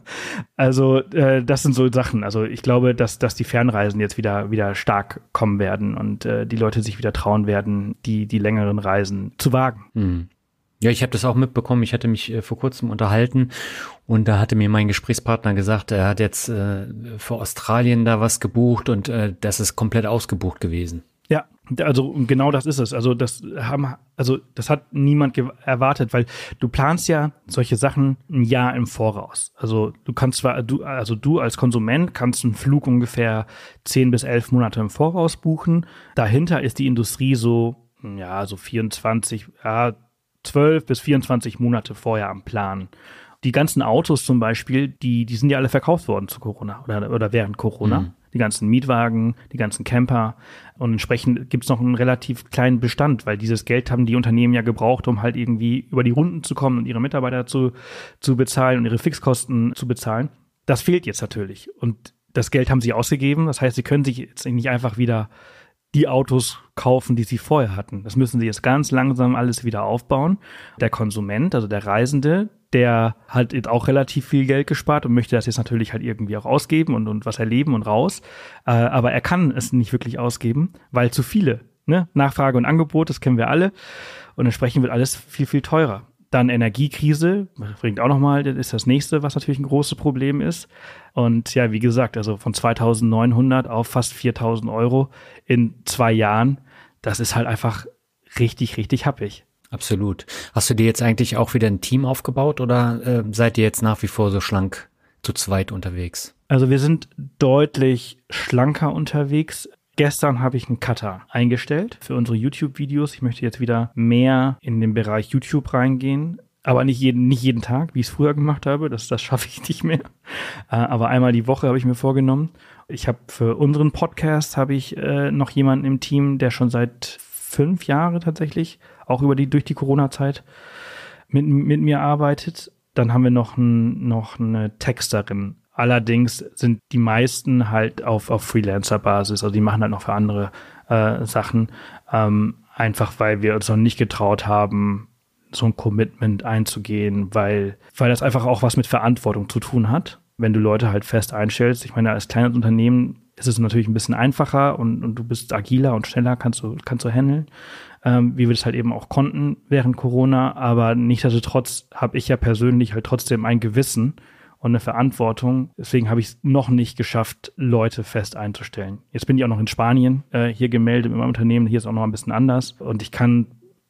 Also äh, das sind so Sachen. Also ich glaube, dass dass die Fernreisen jetzt wieder wieder stark kommen werden und äh, die Leute sich wieder trauen werden, die die längeren Reisen zu wagen. Mhm. Ja, ich habe das auch mitbekommen. Ich hatte mich äh, vor kurzem unterhalten und da hatte mir mein Gesprächspartner gesagt, er hat jetzt äh, für Australien da was gebucht und äh, das ist komplett ausgebucht gewesen. Ja, also genau das ist es. Also das haben, also das hat niemand ge- erwartet, weil du planst ja solche Sachen ein Jahr im Voraus. Also du kannst zwar, du, also du als Konsument kannst einen Flug ungefähr zehn bis elf Monate im Voraus buchen. Dahinter ist die Industrie so, ja, so vierundzwanzig, ja, zwölf bis vierundzwanzig Monate vorher am Plan. Die ganzen Autos zum Beispiel, die, die sind ja alle verkauft worden zu Corona oder, oder während Corona. Mhm. Die ganzen Mietwagen, die ganzen Camper. Und entsprechend gibt's noch einen relativ kleinen Bestand, weil dieses Geld haben die Unternehmen ja gebraucht, um halt irgendwie über die Runden zu kommen und ihre Mitarbeiter zu, zu bezahlen und ihre Fixkosten zu bezahlen. Das fehlt jetzt natürlich. Und das Geld haben sie ausgegeben. Das heißt, sie können sich jetzt nicht einfach wieder die Autos kaufen, die sie vorher hatten. Das müssen sie jetzt ganz langsam alles wieder aufbauen. Der Konsument, also der Reisende, der hat jetzt auch relativ viel Geld gespart und möchte das jetzt natürlich halt irgendwie auch ausgeben und, und was erleben und raus. Äh, aber er kann es nicht wirklich ausgeben, weil zu viele, ne? Nachfrage und Angebot, das kennen wir alle. Und entsprechend wird alles viel, viel teurer. Dann Energiekrise, bringt auch nochmal, das ist das nächste, was natürlich ein großes Problem ist. Und ja, wie gesagt, also von zweitausendneunhundert auf fast viertausend Euro in zwei Jahren, das ist halt einfach richtig, richtig happig. Absolut. Hast du dir jetzt eigentlich auch wieder ein Team aufgebaut oder äh, seid ihr jetzt nach wie vor so schlank zu zweit unterwegs? Also wir sind deutlich schlanker unterwegs. Gestern habe ich einen Cutter eingestellt für unsere YouTube-Videos. Ich möchte jetzt wieder mehr in den Bereich YouTube reingehen. Aber nicht jeden, nicht jeden Tag, wie ich es früher gemacht habe. Das, das schaffe ich nicht mehr. Aber einmal die Woche habe ich mir vorgenommen. Ich habe für unseren Podcast habe ich äh, noch jemanden im Team, der schon seit fünf Jahren tatsächlich auch über die durch die Corona-Zeit mit, mit mir arbeitet. Dann haben wir noch, ein, noch eine Texterin. Allerdings sind die meisten halt auf, auf Freelancer-Basis. Also die machen halt noch für andere äh, Sachen. Ähm, einfach weil wir uns noch nicht getraut haben, so ein Commitment einzugehen, weil, weil das einfach auch was mit Verantwortung zu tun hat. Wenn du Leute halt fest einstellst, ich meine, als kleines Unternehmen ist es natürlich ein bisschen einfacher und, und du bist agiler und schneller, kannst du, kannst du handeln, ähm, wie wir das halt eben auch konnten während Corona. Aber nichtsdestotrotz habe ich ja persönlich halt trotzdem ein Gewissen und eine Verantwortung. Deswegen habe ich es noch nicht geschafft, Leute fest einzustellen. Jetzt bin ich auch noch in Spanien äh, hier gemeldet mit meinem Unternehmen. Hier ist auch noch ein bisschen anders. Und ich kann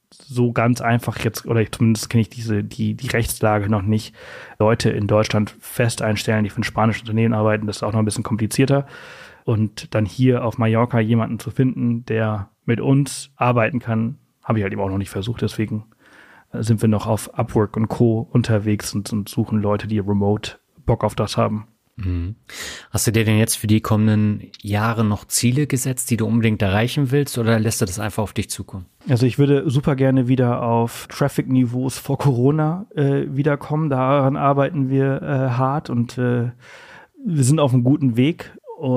so ganz einfach jetzt, oder ich, zumindest kenne ich diese die die Rechtslage noch nicht, Leute in Deutschland fest einstellen, die für ein spanisches Unternehmen arbeiten. Das ist auch noch ein bisschen komplizierter. Und dann hier auf Mallorca jemanden zu finden, der mit uns arbeiten kann, habe ich halt eben auch noch nicht versucht. Deswegen sind wir noch auf Upwork und Co. unterwegs und, und suchen Leute, die remote Bock auf das haben. Mhm. Hast du dir denn jetzt für die kommenden Jahre noch Ziele gesetzt, die du unbedingt erreichen willst, oder lässt du das einfach auf dich zukommen? Also ich würde super gerne wieder auf Traffic-Niveaus vor Corona äh, wiederkommen. Daran arbeiten wir äh, hart und äh, wir sind auf einem guten Weg.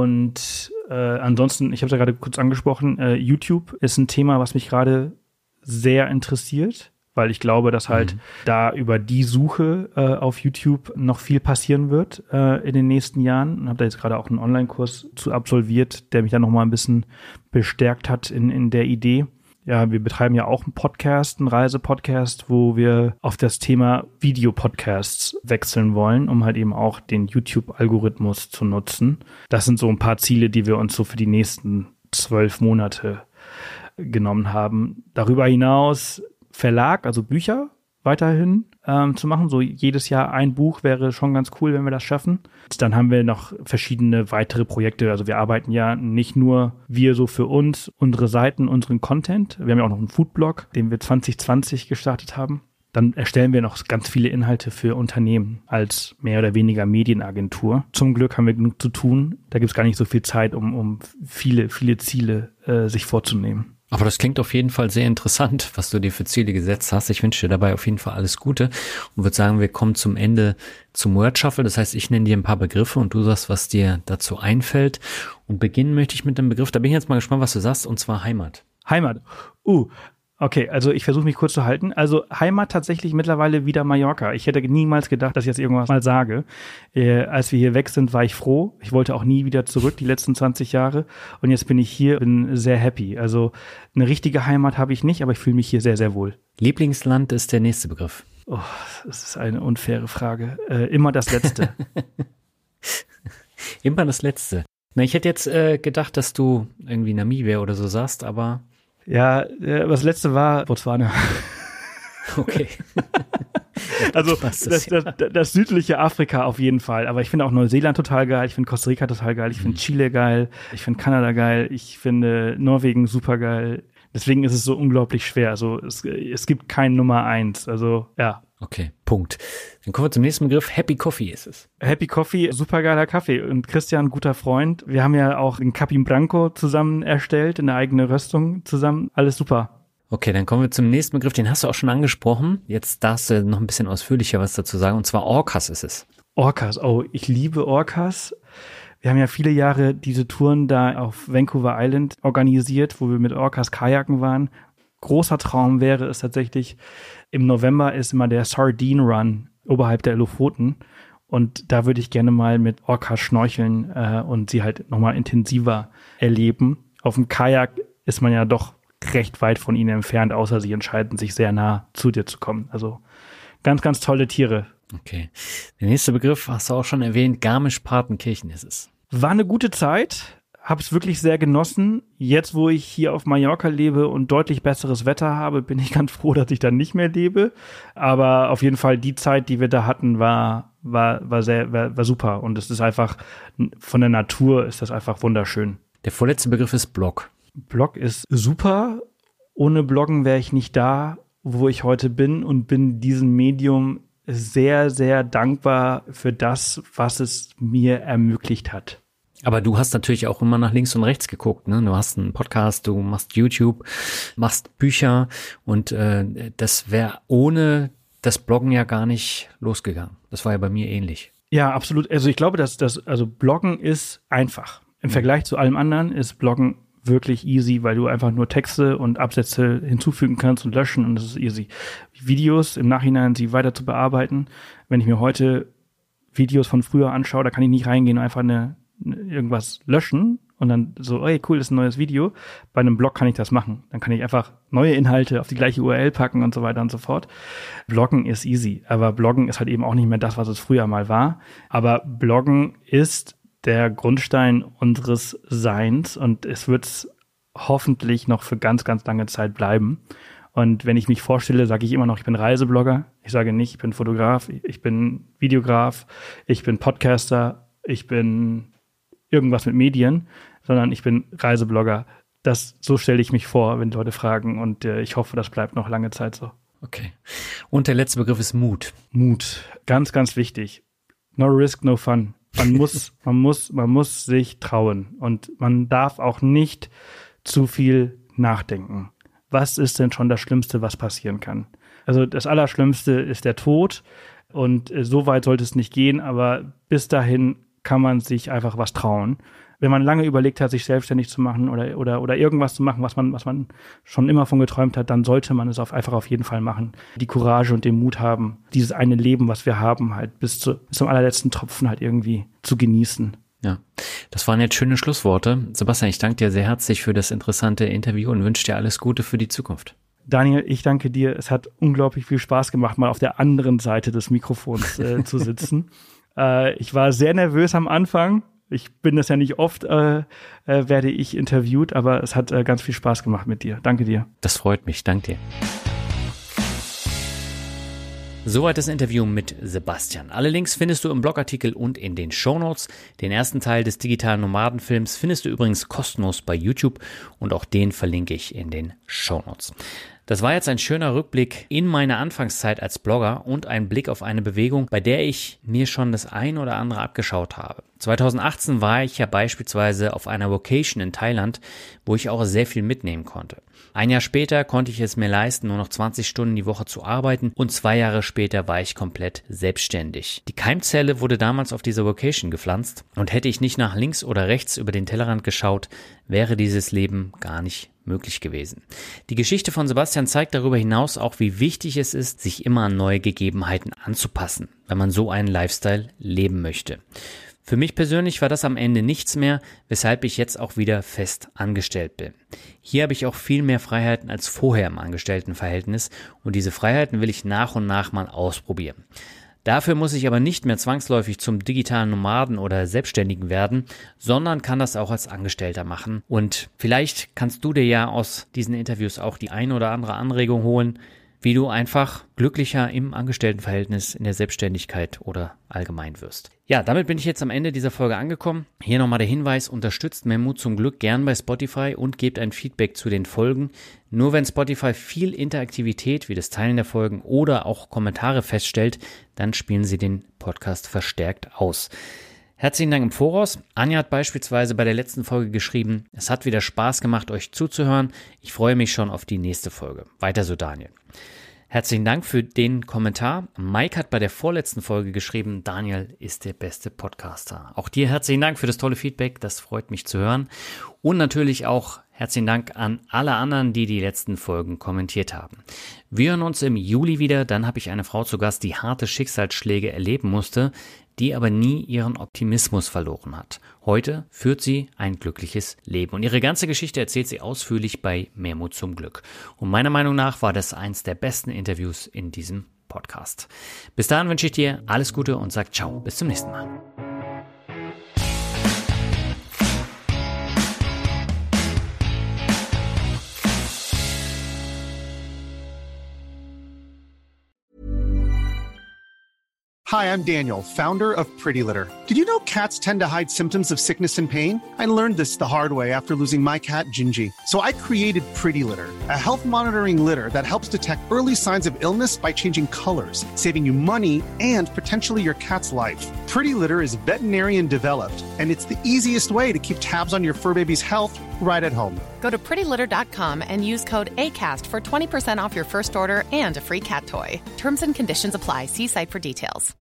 Und äh, ansonsten, ich habe es ja gerade kurz angesprochen, äh, YouTube ist ein Thema, was mich gerade sehr interessiert, weil ich glaube, dass halt mhm. da über die Suche äh, auf YouTube noch viel passieren wird äh, in den nächsten Jahren. Und habe da jetzt gerade auch einen Online-Kurs zu absolviert, der mich dann noch mal ein bisschen bestärkt hat in, in der Idee. Ja, wir betreiben ja auch einen Podcast, einen Reisepodcast, wo wir auf das Thema Videopodcasts wechseln wollen, um halt eben auch den YouTube-Algorithmus zu nutzen. Das sind so ein paar Ziele, die wir uns so für die nächsten zwölf Monate genommen haben. Darüber hinaus Verlag, also Bücher weiterhin ähm, zu machen. So jedes Jahr ein Buch wäre schon ganz cool, wenn wir das schaffen. Dann haben wir noch verschiedene weitere Projekte. Also wir arbeiten ja nicht nur wir so für uns, unsere Seiten, unseren Content. Wir haben ja auch noch einen Foodblog, den wir zwanzig zwanzig gestartet haben. Dann erstellen wir noch ganz viele Inhalte für Unternehmen als mehr oder weniger Medienagentur. Zum Glück haben wir genug zu tun. Da gibt es gar nicht so viel Zeit, um, um viele, viele Ziele äh, sich vorzunehmen. Aber das klingt auf jeden Fall sehr interessant, was du dir für Ziele gesetzt hast. Ich wünsche dir dabei auf jeden Fall alles Gute und würde sagen, wir kommen zum Ende zum Word Shuffle. Das heißt, ich nenne dir ein paar Begriffe und du sagst, was dir dazu einfällt. Und beginnen möchte ich mit einem Begriff, da bin ich jetzt mal gespannt, was du sagst, und zwar Heimat. Heimat. Uh, okay, also ich versuche mich kurz zu halten. Also Heimat tatsächlich mittlerweile wieder Mallorca. Ich hätte niemals gedacht, dass ich jetzt irgendwas mal sage. Äh, als wir hier weg sind, war ich froh. Ich wollte auch nie wieder zurück, die letzten zwanzig Jahre. Und jetzt bin ich hier, bin sehr happy. Also eine richtige Heimat habe ich nicht, aber ich fühle mich hier sehr, sehr wohl. Lieblingsland ist der nächste Begriff. Oh, das ist eine unfaire Frage. Äh, immer das Letzte. Immer das Letzte. Na, ich hätte jetzt äh, gedacht, dass du irgendwie Namibia oder so sagst, aber ja, das letzte war Botswana. Okay. Also das, das, das, das südliche Afrika auf jeden Fall. Aber ich finde auch Neuseeland total geil. Ich finde Costa Rica total geil. Ich finde Chile geil. Ich finde Kanada geil. Ich finde Norwegen super geil. Deswegen ist es so unglaublich schwer. Also es, es gibt kein Nummer eins. Also ja. Okay, Punkt. Dann kommen wir zum nächsten Begriff. Happy Coffee ist es. Happy Coffee, super geiler Kaffee. Und Christian, guter Freund. Wir haben ja auch den Capim Branco zusammen erstellt, in der eigenen Röstung zusammen. Alles super. Okay, dann kommen wir zum nächsten Begriff. Den hast du auch schon angesprochen. Jetzt darfst du noch ein bisschen ausführlicher was dazu sagen. Und zwar Orcas ist es. Orcas, oh, ich liebe Orcas. Wir haben ja viele Jahre diese Touren da auf Vancouver Island organisiert, wo wir mit Orcas kajaken waren. Großer Traum wäre es tatsächlich, im November ist immer der Sardine Run oberhalb der Lofoten. Und da würde ich gerne mal mit Orcas schnorcheln äh, und sie halt nochmal intensiver erleben. Auf dem Kajak ist man ja doch recht weit von ihnen entfernt, außer sie entscheiden sich sehr nah zu dir zu kommen. Also ganz, ganz tolle Tiere. Okay. Der nächste Begriff hast du auch schon erwähnt, Garmisch-Partenkirchen ist es. War eine gute Zeit, habe es wirklich sehr genossen. Jetzt, wo ich hier auf Mallorca lebe und deutlich besseres Wetter habe, bin ich ganz froh, dass ich da nicht mehr lebe. Aber auf jeden Fall die Zeit, die wir da hatten, war war war sehr war, war super. Und es ist einfach, von der Natur ist das einfach wunderschön. Der vorletzte Begriff ist Blog. Blog ist super. Ohne Bloggen wäre ich nicht da, wo ich heute bin, und bin diesem Medium sehr, sehr dankbar für das, was es mir ermöglicht hat. Aber du hast natürlich auch immer nach links und rechts geguckt, ne? Du hast einen Podcast, du machst YouTube, machst Bücher, und äh, das wäre ohne das Bloggen ja gar nicht losgegangen. Das war ja bei mir ähnlich. Ja, absolut. Also ich glaube, dass das, also Bloggen ist einfach. Im mhm. Vergleich zu allem anderen ist Bloggen wirklich easy, weil du einfach nur Texte und Absätze hinzufügen kannst und löschen, und das ist easy. Videos im Nachhinein, sie weiter zu bearbeiten. Wenn ich mir heute Videos von früher anschaue, da kann ich nicht reingehen und einfach eine, eine irgendwas löschen und dann so, ey, cool, das ist ein neues Video. Bei einem Blog kann ich das machen. Dann kann ich einfach neue Inhalte auf die gleiche U R L packen und so weiter und so fort. Bloggen ist easy, aber Bloggen ist halt eben auch nicht mehr das, was es früher mal war. Aber Bloggen ist der Grundstein unseres Seins, und es wird hoffentlich noch für ganz, ganz lange Zeit bleiben. Und wenn ich mich vorstelle, sage ich immer noch, ich bin Reiseblogger. Ich sage nicht, ich bin Fotograf, ich bin Videograf, ich bin Podcaster, ich bin irgendwas mit Medien, sondern ich bin Reiseblogger. Das, so stelle ich mich vor, wenn die Leute fragen, und äh, ich hoffe, das bleibt noch lange Zeit so. Okay. Und der letzte Begriff ist Mut. Mut. Ganz, ganz wichtig. No risk, no fun. Man muss, man muss, man muss sich trauen. Und man darf auch nicht zu viel nachdenken. Was ist denn schon das Schlimmste, was passieren kann? Also das Allerschlimmste ist der Tod. Und äh, so weit sollte es nicht gehen. Aber bis dahin kann man sich einfach was trauen. Wenn man lange überlegt hat, sich selbstständig zu machen oder oder oder irgendwas zu machen, was man was man schon immer von geträumt hat, dann sollte man es auf, einfach auf jeden Fall machen. Die Courage und den Mut haben, dieses eine Leben, was wir haben, halt bis, zu, bis zum allerletzten Tropfen halt irgendwie zu genießen. Ja, das waren jetzt schöne Schlussworte. Sebastian, ich danke dir sehr herzlich für das interessante Interview und wünsche dir alles Gute für die Zukunft. Daniel, ich danke dir. Es hat unglaublich viel Spaß gemacht, mal auf der anderen Seite des Mikrofons äh, zu sitzen. äh, ich war sehr nervös am Anfang. Ich bin das ja nicht oft, äh, äh, werde ich interviewt, aber es hat äh, ganz viel Spaß gemacht mit dir. Danke dir. Das freut mich. Danke dir. Soweit das Interview mit Sebastian. Alle Links findest du im Blogartikel und in den Shownotes. Den ersten Teil des digitalen Nomadenfilms findest du übrigens kostenlos bei YouTube und auch den verlinke ich in den Shownotes. Das war jetzt ein schöner Rückblick in meine Anfangszeit als Blogger und ein Blick auf eine Bewegung, bei der ich mir schon das ein oder andere abgeschaut habe. zweitausendachtzehn war ich ja beispielsweise auf einer Vacation in Thailand, wo ich auch sehr viel mitnehmen konnte. Ein Jahr später konnte ich es mir leisten, nur noch zwanzig Stunden die Woche zu arbeiten und zwei Jahre später war ich komplett selbstständig. Die Keimzelle wurde damals auf dieser Vacation gepflanzt und hätte ich nicht nach links oder rechts über den Tellerrand geschaut, wäre dieses Leben gar nicht möglich gewesen. Die Geschichte von Sebastian zeigt darüber hinaus auch, wie wichtig es ist, sich immer an neue Gegebenheiten anzupassen, wenn man so einen Lifestyle leben möchte. Für mich persönlich war das am Ende nichts mehr, weshalb ich jetzt auch wieder fest angestellt bin. Hier habe ich auch viel mehr Freiheiten als vorher im Angestelltenverhältnis und diese Freiheiten will ich nach und nach mal ausprobieren. Dafür muss ich aber nicht mehr zwangsläufig zum digitalen Nomaden oder Selbstständigen werden, sondern kann das auch als Angestellter machen. Und vielleicht kannst du dir ja aus diesen Interviews auch die ein oder andere Anregung holen, wie du einfach glücklicher im Angestelltenverhältnis, in der Selbstständigkeit oder allgemein wirst. Ja, damit bin ich jetzt am Ende dieser Folge angekommen. Hier nochmal der Hinweis, unterstützt Mehr Mut zum Glück gern bei Spotify und gebt ein Feedback zu den Folgen. Nur wenn Spotify viel Interaktivität wie das Teilen der Folgen oder auch Kommentare feststellt, dann spielen sie den Podcast verstärkt aus. Herzlichen Dank im Voraus. Anja hat beispielsweise bei der letzten Folge geschrieben, es hat wieder Spaß gemacht, euch zuzuhören. Ich freue mich schon auf die nächste Folge. Weiter so, Daniel. Herzlichen Dank für den Kommentar. Mike hat bei der vorletzten Folge geschrieben, Daniel ist der beste Podcaster. Auch dir herzlichen Dank für das tolle Feedback, das freut mich zu hören. Und natürlich auch herzlichen Dank an alle anderen, die die letzten Folgen kommentiert haben. Wir hören uns im Juli wieder, dann habe ich eine Frau zu Gast, die harte Schicksalsschläge erleben musste, die aber nie ihren Optimismus verloren hat. Heute führt sie ein glückliches Leben und ihre ganze Geschichte erzählt sie ausführlich bei Mehr Mut zum Glück. Und meiner Meinung nach war das eins der besten Interviews in diesem Podcast. Bis dahin wünsche ich dir alles Gute und sag ciao, bis zum nächsten Mal. Hi, I'm Daniel, founder of Pretty Litter. Did you know cats tend to hide symptoms of sickness and pain? I learned this the hard way after losing my cat, Gingy. So I created Pretty Litter, a health monitoring litter that helps detect early signs of illness by changing colors, saving you money and potentially your cat's life. Pretty Litter is veterinarian developed, and it's the easiest way to keep tabs on your fur baby's health right at home. Go to pretty litter dot com and use code ACAST for twenty percent off your first order and a free cat toy. Terms and conditions apply. See site for details.